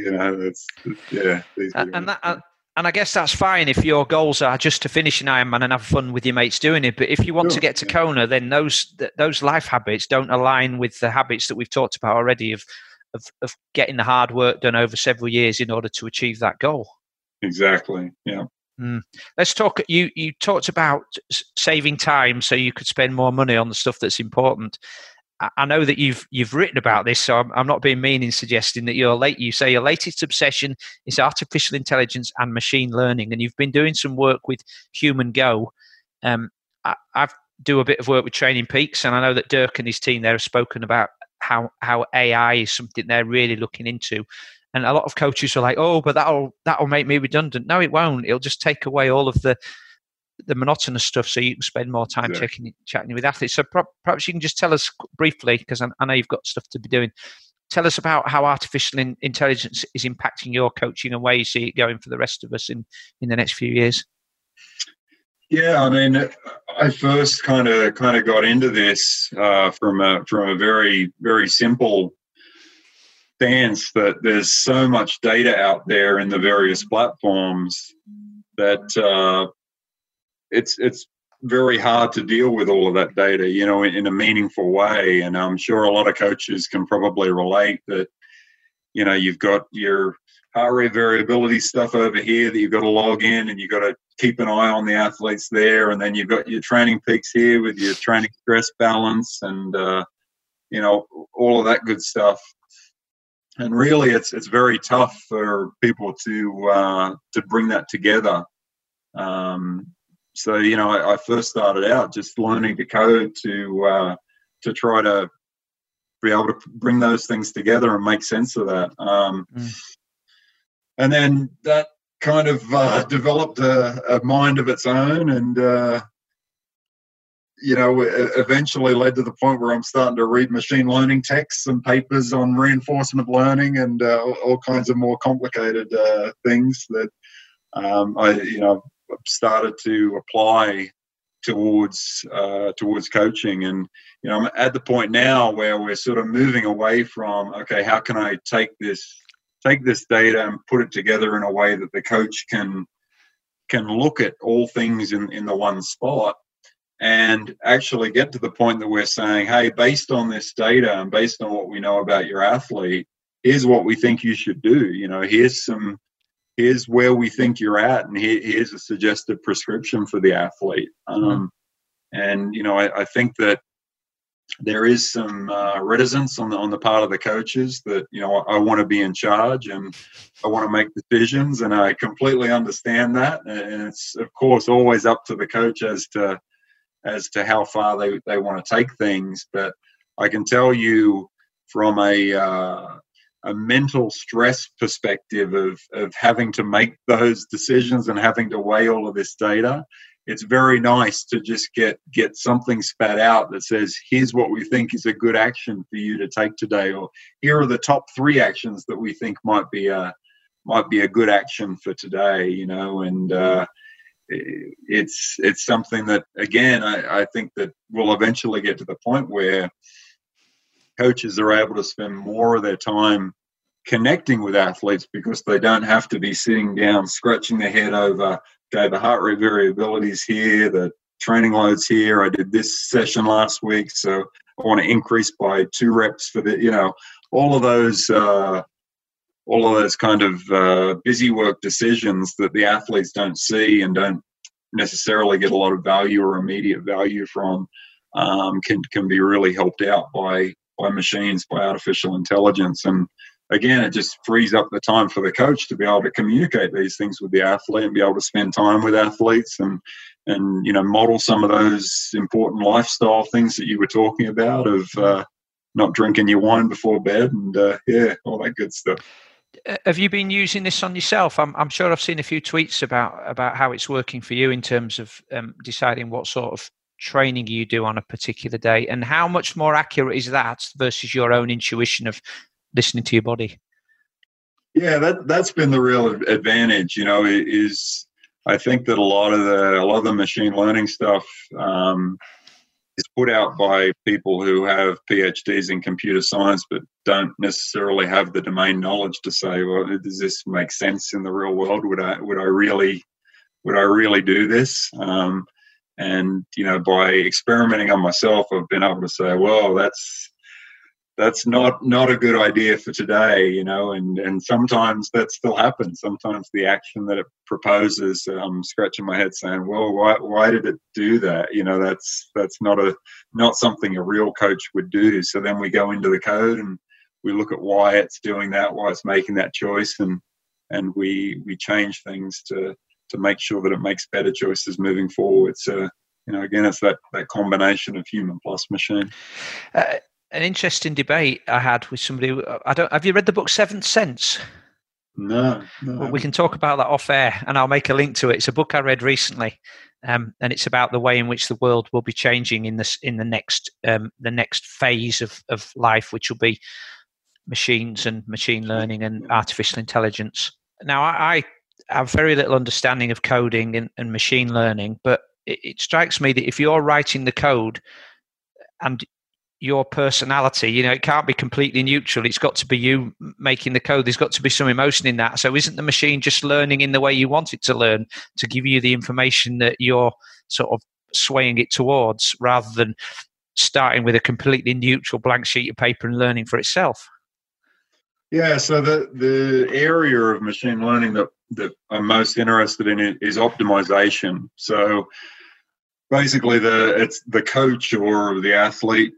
And I guess that's fine if your goals are just to finish an Ironman and have fun with your mates doing it. But if you want to get to Kona, then those life habits don't align with the habits that we've talked about already of getting the hard work done over several years in order to achieve that goal. Exactly. Yeah. Let's talk. You talked about saving time so you could spend more money on the stuff that's important. I know that you've written about this, so I'm not being mean in suggesting that you say your latest obsession is artificial intelligence and machine learning, and you've been doing some work with Human Go. I've do a bit of work with Training Peaks, and I know that Dirk and his team there have spoken about how AI is something they're really looking into. And a lot of coaches are like, "Oh, but that'll make me redundant." No, it won't. It'll just take away all of the monotonous stuff, so you can spend more time chatting with athletes. So perhaps you can just tell us briefly, because I know you've got stuff to be doing. Tell us about how artificial intelligence is impacting your coaching and where you see it going for the rest of us in the next few years. Yeah, I mean, I first kind of got into this from a very, very simple stance that there's so much data out there in the various platforms that it's very hard to deal with all of that data, in a meaningful way. And I'm sure a lot of coaches can probably relate that, you've got your heart rate variability stuff over here that you've got to log in, and you've got to keep an eye on the athletes there. And then you've got your Training Peaks here with your training stress balance and, all of that good stuff. And really it's very tough for people to bring that together. So, I first started out just learning to code to try to be able to bring those things together and make sense of that. And then that kind of developed a mind of its own, and, eventually led to the point where I'm starting to read machine learning texts and papers on reinforcement learning and all kinds of more complicated things that I've started to apply towards coaching. And I'm at the point now where we're sort of moving away from, okay, how can I take this data and put it together in a way that the coach can look at all things in the one spot, and actually get to the point that we're saying, hey, based on this data and based on what we know about your athlete, here's what we think you should do. Here's where we think you're at, and here's a suggested prescription for the athlete. And, I think that there is some reticence on the part of the coaches that, I want to be in charge and I want to make decisions, and I completely understand that. And it's, of course, always up to the coach as to how far they want to take things. But I can tell you from a mental stress perspective of having to make those decisions and having to weigh all of this data, it's very nice to just get something spat out that says, here's what we think is a good action for you to take today, or here are the top 3 actions that we think might be a good action for today, and it's something that, again, I think that we'll eventually get to the point where coaches are able to spend more of their time connecting with athletes, because they don't have to be sitting down scratching their head over, okay, the heart rate variability is here, the training load's here, I did this session last week, so I want to increase by 2 reps for the, all of those kind of busy work decisions that the athletes don't see and don't necessarily get a lot of value or immediate value from, can be really helped out by machines, by artificial intelligence. And again, it just frees up the time for the coach to be able to communicate these things with the athlete and be able to spend time with athletes and model some of those important lifestyle things that you were talking about of not drinking your wine before bed and all that good stuff. Have you been using this on yourself? I'm sure I've seen a few tweets about how it's working for you in terms of deciding what sort of training you do on a particular day, and how much more accurate is that versus your own intuition of listening to your body? Yeah, that's been the real advantage. Is I think that a lot of the machine learning stuff is put out by people who have PhDs in computer science but don't necessarily have the domain knowledge to say, well, does this make sense in the real world? Would I really do this? And by experimenting on myself, I've been able to say, well, that's that's not a good idea for today, you know, and sometimes that still happens. Sometimes the action that it proposes, I'm scratching my head saying, well, why did it do that? You know, that's not something a real coach would do. So then we go into the code and we look at why it's doing that, why it's making that choice, and we change things to make sure that it makes better choices moving forward. So, you know, again, it's that combination of human plus machine. An interesting debate I had with somebody. Have you read the book Seventh Sense? No. Well, we can talk about that off air, and I'll make a link to it. It's a book I read recently, and it's about the way in which the world will be changing in the next phase of life, which will be machines and machine learning and artificial intelligence. Now, I have very little understanding of coding and machine learning, but it strikes me that if you're writing the code and your personality, you know, it can't be completely neutral. It's got to be you making the code. There's got to be some emotion in that. So isn't the machine just learning in the way you want it to learn to give you the information that you're sort of swaying it towards, rather than starting with a completely neutral blank sheet of paper and learning for itself? Yeah, so the area of machine learning that I'm most interested in is optimization. So basically it's the coach or the athlete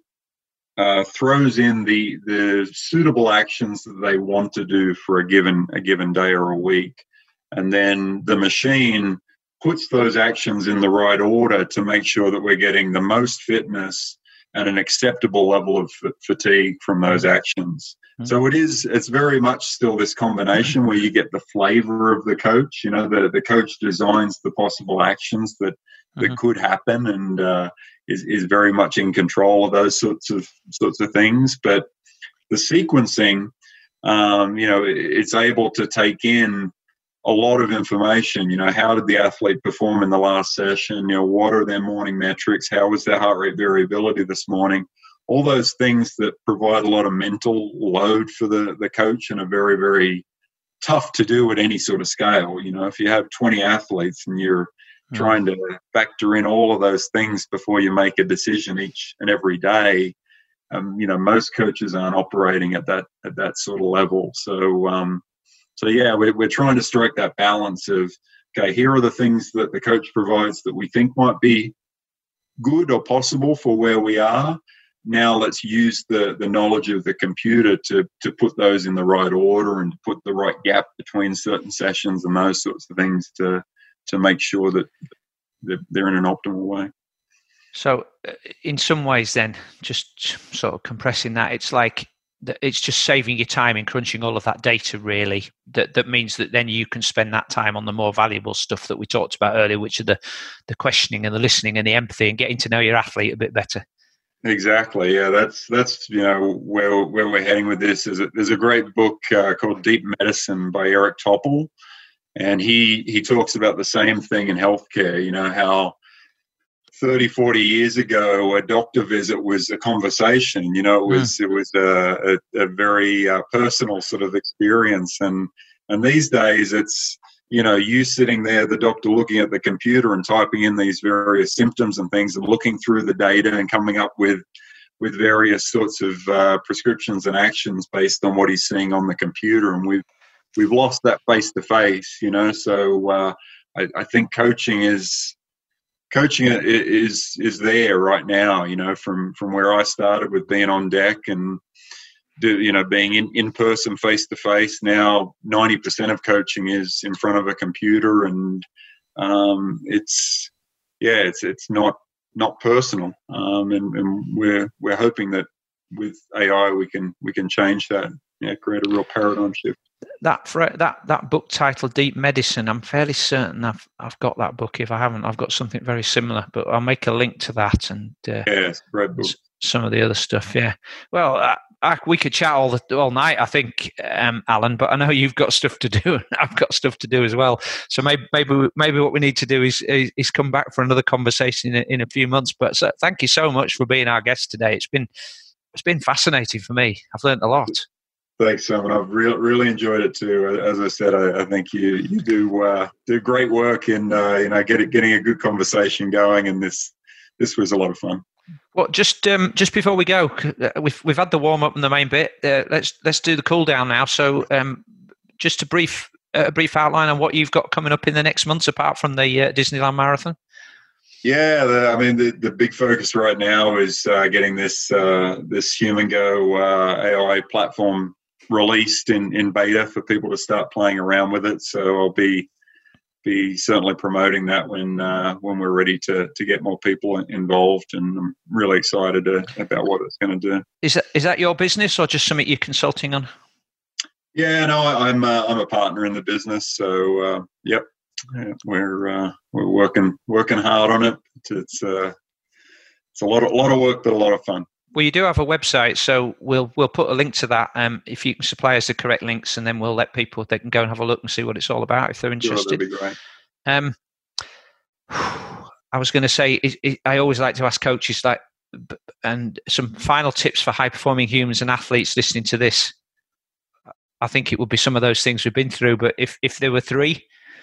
throws in the suitable actions that they want to do for a given day or a week, and then the machine puts those actions in the right order to make sure that we're getting the most fitness and an acceptable level of fatigue from those actions. So it's very much still this combination where you get the flavor of the coach. You know, the coach designs the possible actions that could happen, and is very much in control of those sorts of things. But the sequencing, you know, it's able to take in a lot of information. You know, how did the athlete perform in the last session? You know, what are their morning metrics? How was their heart rate variability this morning? All those things that provide a lot of mental load for the coach and are very, very tough to do at any sort of scale. You know, if you have 20 athletes and you're trying to factor in all of those things before you make a decision each and every day, you know, most coaches aren't operating at that sort of level. So yeah, we're trying to strike that balance of, okay, here are the things that the coach provides that we think might be good or possible for where we are. Now let's use the knowledge of the computer to put those in the right order and to put the right gap between certain sessions and those sorts of things to make sure that they're in an optimal way. So in some ways then, just sort of compressing that, it's like it's just saving your time in crunching all of that data, really. That means that then you can spend that time on the more valuable stuff that we talked about earlier, which are the questioning and the listening and the empathy and getting to know your athlete a bit better. Exactly. Yeah, that's you know where we're heading with this. There's a great book called Deep Medicine by Eric Topol, and he talks about the same thing in healthcare. You know, how 30, 40 years ago a doctor visit was a conversation. You know, it was a very personal sort of experience, and these days it's, you know, you sitting there, the doctor looking at the computer and typing in these various symptoms and things and looking through the data and coming up with various sorts of prescriptions and actions based on what he's seeing on the computer. And we've lost that face to face, you know. So I think coaching is there right now, you know, from where I started with being on deck and being in person, face to face. Now 90% of coaching is in front of a computer, and it's not personal. And we're hoping that with AI we can change that. Yeah, create a real paradigm shift. That book titled Deep Medicine, I'm fairly certain I've got that book. If I haven't, I've got something very similar, but I'll make a link to that and it's a great book. Some of the other stuff. Yeah, well, we could chat all night, I think, Alan, but I know you've got stuff to do and I've got stuff to do as well. So maybe what we need to do is come back for another conversation in a few months. But thank you so much for being our guest today. It's been fascinating for me. I've learned a lot. Thanks, Simon. I've really enjoyed it too. As I said, I think you do great work in getting a good conversation going, and this was a lot of fun. Well, just before we go, we've had the warm up and the main bit. Let's do the cool down now. So, just a brief outline on what you've got coming up in the next months, apart from the Disneyland Marathon. Yeah, the big focus right now is getting this HumanGo AI platform released in beta for people to start playing around with it. So I'll be certainly promoting that when we're ready to get more people involved, and I'm really excited about what it's going to do. Is that your business or just something you're consulting on? Yeah, no, I'm a partner in the business. So yep, we're working hard on it. It's a lot of work, but a lot of fun. Well, you do have a website, so we'll put a link to that. If you can supply us the correct links, and then we'll let people, they can go and have a look and see what it's all about if they're interested. Sure, that'd be great. I was going to say, I always like to ask coaches, and some final tips for high performing humans and athletes listening to this. I think it would be some of those things we've been through, but if there were three.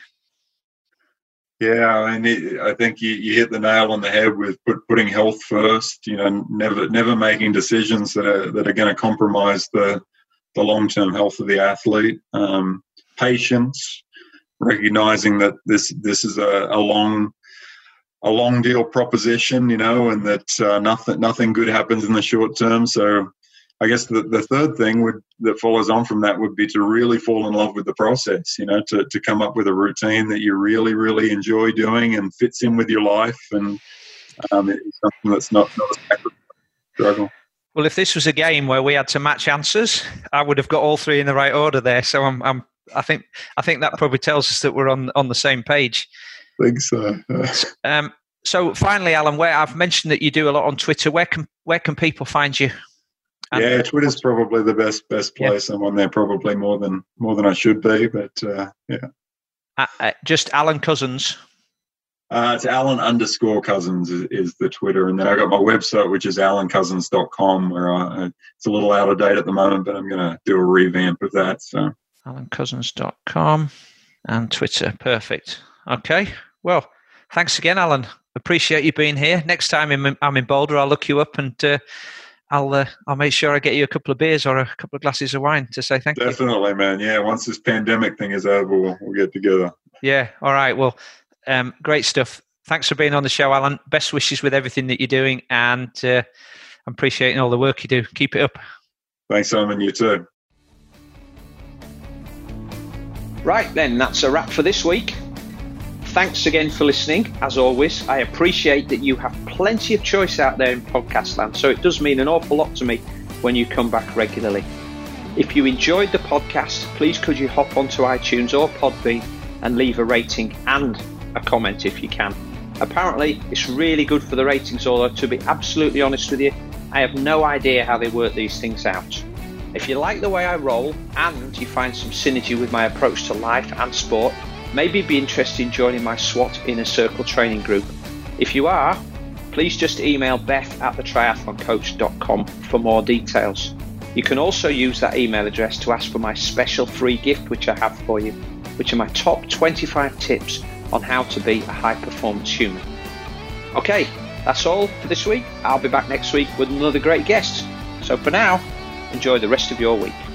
Yeah, I mean, I think you hit the nail on the head with putting health first. Never making decisions that are going to compromise the long-term health of the athlete. Patience, recognizing that this is a long deal proposition, and that nothing good happens in the short term. So I guess the third thing that follows on from that would be to really fall in love with the process, to come up with a routine that you really, really enjoy doing and fits in with your life, and it's something that's not a struggle. Well, if this was a game where we had to match answers, I would have got all three in the right order there. So I think that probably tells us that we're on the same page. I think so. So finally, Alan, where I've mentioned that you do a lot on Twitter, where can people find you? Yeah, Twitter's probably the best place. I'm on there probably more than I should be, but yeah. Just Alan Couzens. It's Alan_Couzens is the Twitter, and then I got my website, which is alancouzens.com, where it's a little out of date at the moment, but I'm going to do a revamp of that. So alancouzens.com and Twitter, perfect. Okay, well, thanks again, Alan. Appreciate you being here. Next time I'm in Boulder, I'll look you up and. I'll make sure I get you a couple of beers or a couple of glasses of wine to say thank you. Definitely, man. Yeah, once this pandemic thing is over, we'll get together. Yeah, all right. Well, great stuff. Thanks for being on the show, Alan. Best wishes with everything that you're doing, and I'm appreciating all the work you do. Keep it up. Thanks, Simon. You too. Right then, that's a wrap for this week. Thanks again for listening. As always, I appreciate that you have plenty of choice out there in podcast land, so it does mean an awful lot to me when you come back regularly. If you enjoyed the podcast, please could you hop onto iTunes or Podbean and leave a rating and a comment if you can. Apparently, it's really good for the ratings, although to be absolutely honest with you, I have no idea how they work these things out. If you like the way I roll and you find some synergy with my approach to life and sport, maybe be interested in joining my SWAT Inner Circle training group. If you are, please just email beth@thetriathloncoach.com for more details. You can also use that email address to ask for my special free gift which I have for you, which are my top 25 tips on how to be a high performance human. Okay, that's all for this week. I'll be back next week with another great guest. So for now, enjoy the rest of your week.